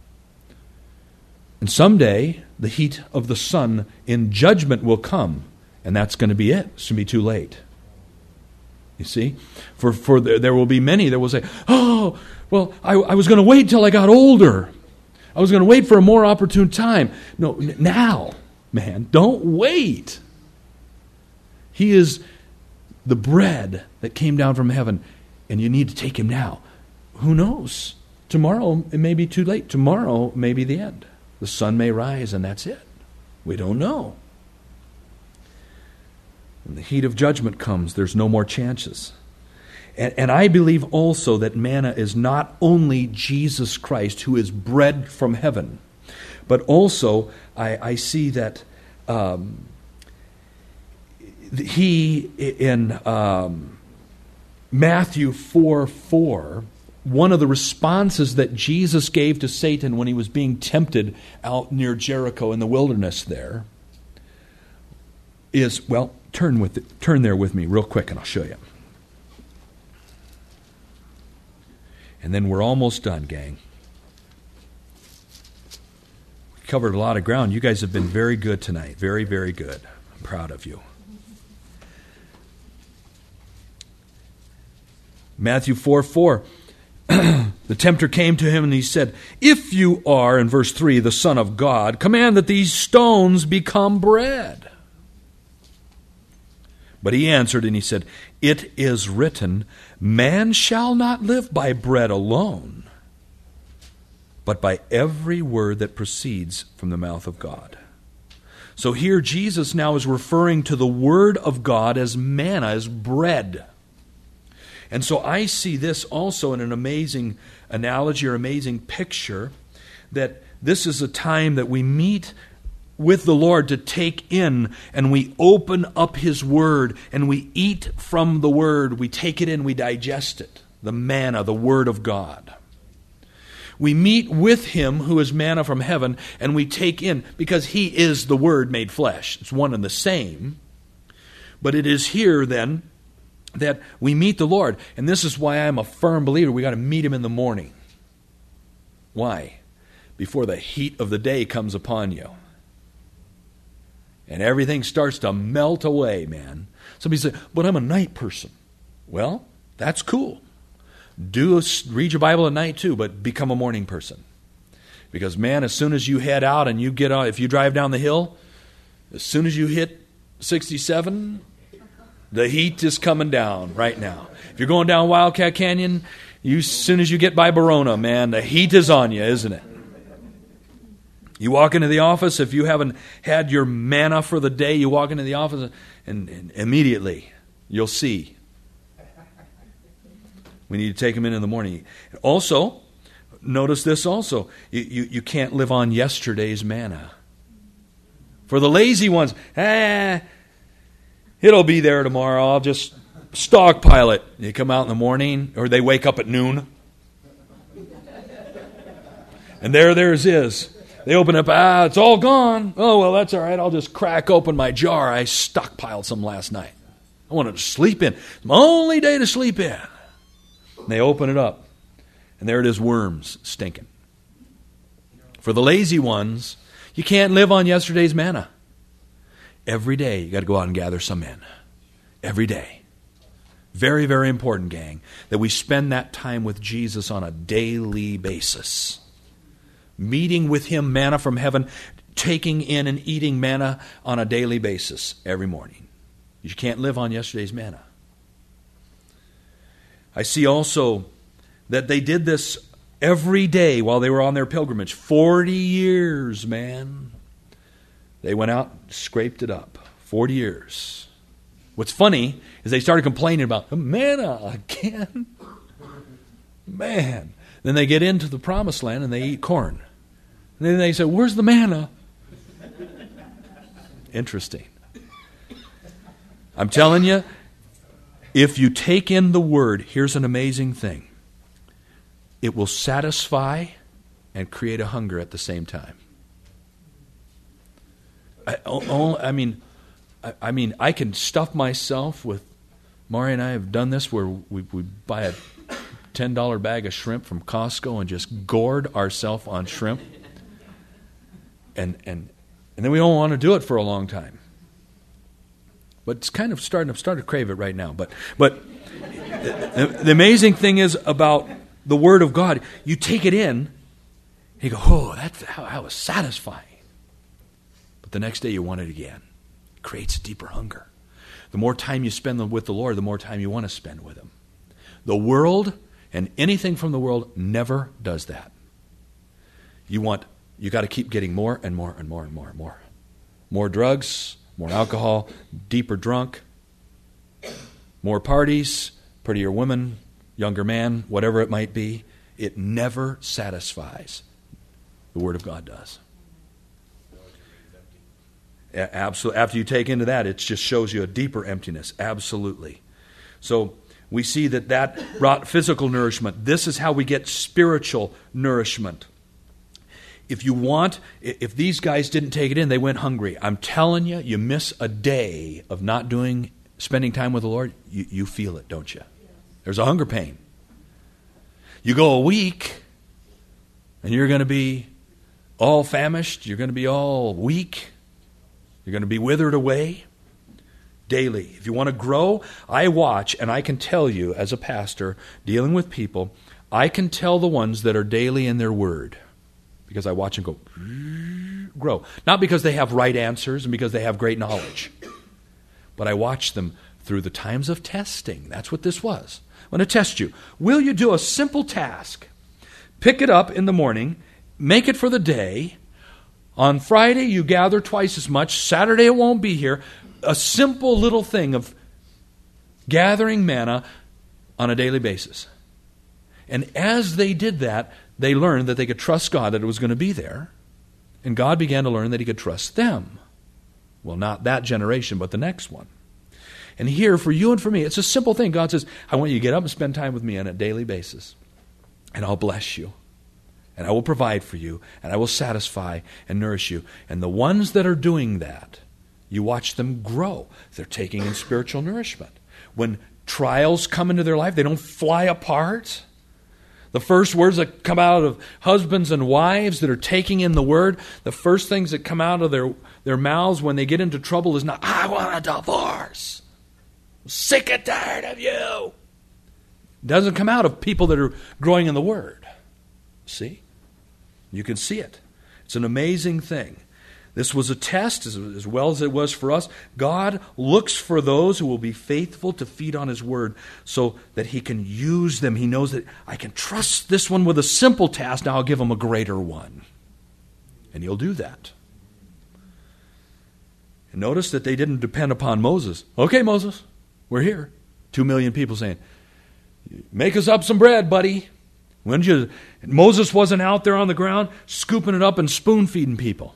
And someday, the heat of the sun in judgment will come. And that's going to be it. It's going to be too late. You see? For for there, there will be many that will say, oh, well, I, I was going to wait till I got older. I was going to wait for a more opportune time. No, n- now. man. Don't wait. He is the bread that came down from heaven, and you need to take him now. Who knows? Tomorrow it may be too late. Tomorrow may be the end. The sun may rise, and that's it. We don't know. When the heat of judgment comes, there's no more chances. And, and I believe also that manna is not only Jesus Christ, who is bread from heaven, but also I, I see that um, he, in um, Matthew four four, one of the responses that Jesus gave to Satan when he was being tempted out near Jericho in the wilderness there is, well, turn with it, turn there with me real quick and I'll show you. And then we're almost done, gang. We covered a lot of ground. You guys have been very good tonight. Very, very good. I'm proud of you. Matthew four four. The tempter came to him and he said, "If you are," in verse three, "the Son of God, command that these stones become bread." But he answered and he said, "It is written, man shall not live by bread alone, but by every word that proceeds from the mouth of God." So here Jesus now is referring to the Word of God as manna, as bread. And so I see this also in an amazing analogy or amazing picture, that this is a time that we meet with the Lord to take in, and we open up His Word, and we eat from the Word. We take it in, we digest it. The manna, the Word of God. We meet with Him who is manna from heaven, and we take in, because He is the Word made flesh. It's one and the same. But it is here then that we meet the Lord. And this is why I'm a firm believer we got to meet Him in the morning. Why? Before the heat of the day comes upon you. And everything starts to melt away, man. Somebody say, "But I'm a night person." Well, that's cool. Do read your Bible at night too, but become a morning person. Because, man, as soon as you head out and you get out, if you drive down the hill, as soon as you hit sixty-seven, the heat is coming down right now. If you're going down Wildcat Canyon, you, as soon as you get by Barona, man, the heat is on you, isn't it? You walk into the office, if you haven't had your manna for the day, you walk into the office and, and immediately you'll see. We need to take them in in the morning. Also, notice this also. You, you, you can't live on yesterday's manna. For the lazy ones, eh, it'll be there tomorrow. I'll just stockpile it. They come out in the morning, or they wake up at noon. And there theirs is. They open up, ah, it's all gone. Oh, well, that's all right. I'll just crack open my jar. I stockpiled some last night. I wanted to sleep in. It's my only day to sleep in. And they open it up, and there it is, worms stinking. For the lazy ones, you can't live on yesterday's manna. Every day, you got to go out and gather some in. Every day. Very, very important, gang, that we spend that time with Jesus on a daily basis. Meeting with Him, manna from heaven, taking in and eating manna on a daily basis every morning. You can't live on yesterday's manna. I see also that they did this every day while they were on their pilgrimage. Forty years, man. They went out, scraped it up. Forty years. What's funny is they started complaining about manna again. Man. Then they get into the promised land and they eat corn. And then they say, "Where's the manna?" Interesting. I'm telling you, if you take in the Word, here's an amazing thing. It will satisfy and create a hunger at the same time. I, oh, I mean, I, I mean, I can stuff myself with. Mari and I have done this where we, we buy a ten dollar bag of shrimp from Costco and just gourd ourselves on shrimp, and and and then we don't want to do it for a long time. But it's kind of starting. I'm starting to crave it right now. But but the, the amazing thing is about the Word of God. You take it in, and you go, "Oh, that that was satisfying." But the next day you want it again. It creates a deeper hunger. The more time you spend with the Lord, the more time you want to spend with Him. The world and anything from the world never does that. You want, you got to keep getting more and more and more and more and more. More drugs, more alcohol, deeper drunk, more parties, prettier women, younger man, whatever it might be. It never satisfies. The Word of God does. Absolutely. After you take into that, it just shows you a deeper emptiness. Absolutely. So we see that that brought physical nourishment. This is how we get spiritual nourishment. If you want, if these guys didn't take it in, they went hungry. I'm telling you, you miss a day of not doing, spending time with the Lord, you, you feel it, don't you? There's a hunger pain. You go a week, and you're going to be all famished. You're going to be all weak. You're going to be withered away daily. If you want to grow, I watch, and I can tell you as a pastor dealing with people, I can tell the ones that are daily in their word because I watch them go grow. Not because they have right answers and because they have great knowledge, but I watch them through the times of testing. That's what this was. I'm going to test you. Will you do a simple task? Pick it up in the morning, make it for the day. On Friday, you gather twice as much. Saturday, it won't be here. A simple little thing of gathering manna on a daily basis. And as they did that, they learned that they could trust God, that it was going to be there. And God began to learn that He could trust them. Well, not that generation, but the next one. And here, for you and for me, it's a simple thing. God says, I want you to get up and spend time with me on a daily basis. And I'll bless you. And I will provide for you, and I will satisfy and nourish you. And the ones that are doing that, you watch them grow. They're taking in spiritual nourishment. When trials come into their life, they don't fly apart. The first words that come out of husbands and wives that are taking in the Word, the first things that come out of their, their mouths when they get into trouble is not, I want a divorce. I'm sick and tired of you. It doesn't come out of people that are growing in the Word. See? You can see it. It's an amazing thing. This was a test as, as well as it was for us. God looks for those who will be faithful to feed on His Word so that He can use them. He knows that I can trust this one with a simple task. Now I'll give him a greater one. And He'll do that. And notice that they didn't depend upon Moses. Okay, Moses, we're here. Two million people saying, make us up some bread, buddy. When you, Moses wasn't out there on the ground scooping it up and spoon-feeding people.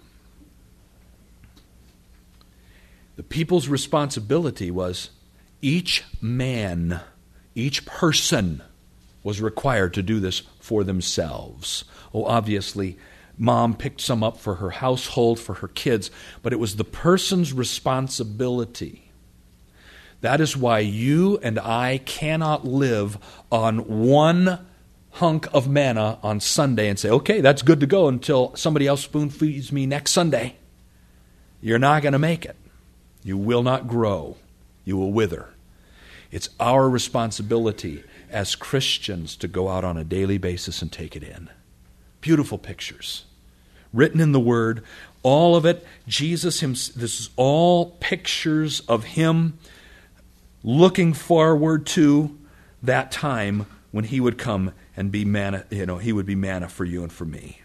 The people's responsibility was each man, each person was required to do this for themselves. Oh, obviously, mom picked some up for her household, for her kids, but it was the person's responsibility. That is why you and I cannot live on one hunk of manna on Sunday and say, okay, that's good to go until somebody else spoon feeds me next Sunday. You're not going to make it. You will not grow. You will wither. It's our responsibility as Christians to go out on a daily basis and take it in. Beautiful pictures. Written in the Word. All of it. Jesus, himself, this is all pictures of Him looking forward to that time when He would come and be manna, you know, He would be manna for you and for me.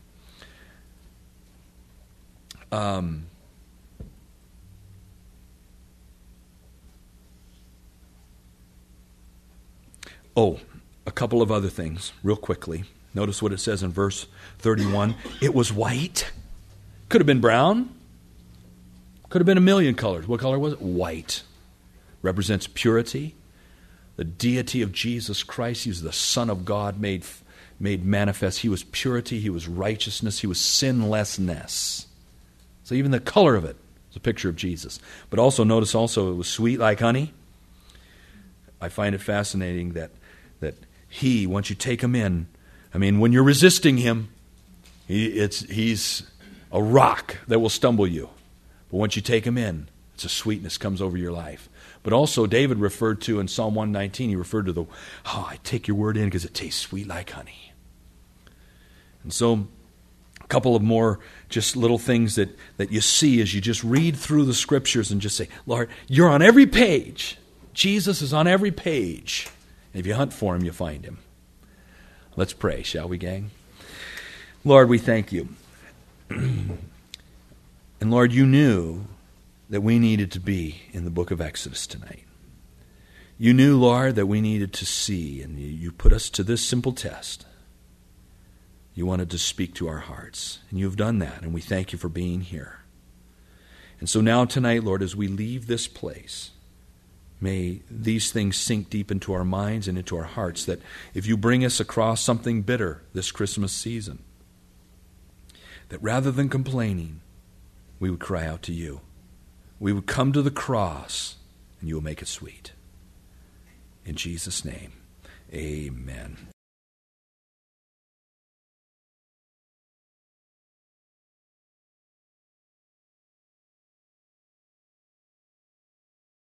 Um, oh, a couple of other things, real quickly. Notice what it says in verse thirty-one. It was white. Could have been brown. Could have been a million colors. What color was it? White. Represents purity. The deity of Jesus Christ. He was the Son of God made, made manifest. He was purity. He was righteousness. He was sinlessness. So even the color of it is a picture of Jesus. But also notice also it was sweet like honey. I find it fascinating that, that He, once you take Him in, I mean, when you're resisting Him, he, it's, He's a rock that will stumble you. But once you take Him in, it's a sweetness comes over your life. But also David referred to in Psalm one nineteen, he referred to the, oh, I take your word in because it tastes sweet like honey. And so A couple of more just little things that, that you see as you just read through the Scriptures and just say, Lord, you're on every page. Jesus is on every page. And if you hunt for him, you find him. Let's pray, shall we, gang? Lord, we thank you. And Lord, you knew that we needed to be in the book of Exodus tonight. You knew, Lord, that we needed to see, and you put us to this simple test. You wanted to speak to our hearts, and you've done that, and we thank you for being here. And so now tonight, Lord, as we leave this place, may these things sink deep into our minds and into our hearts, that if you bring us across something bitter this Christmas season, that rather than complaining, we would cry out to you. We would come to the cross, and you will make it sweet. In Jesus' name, amen.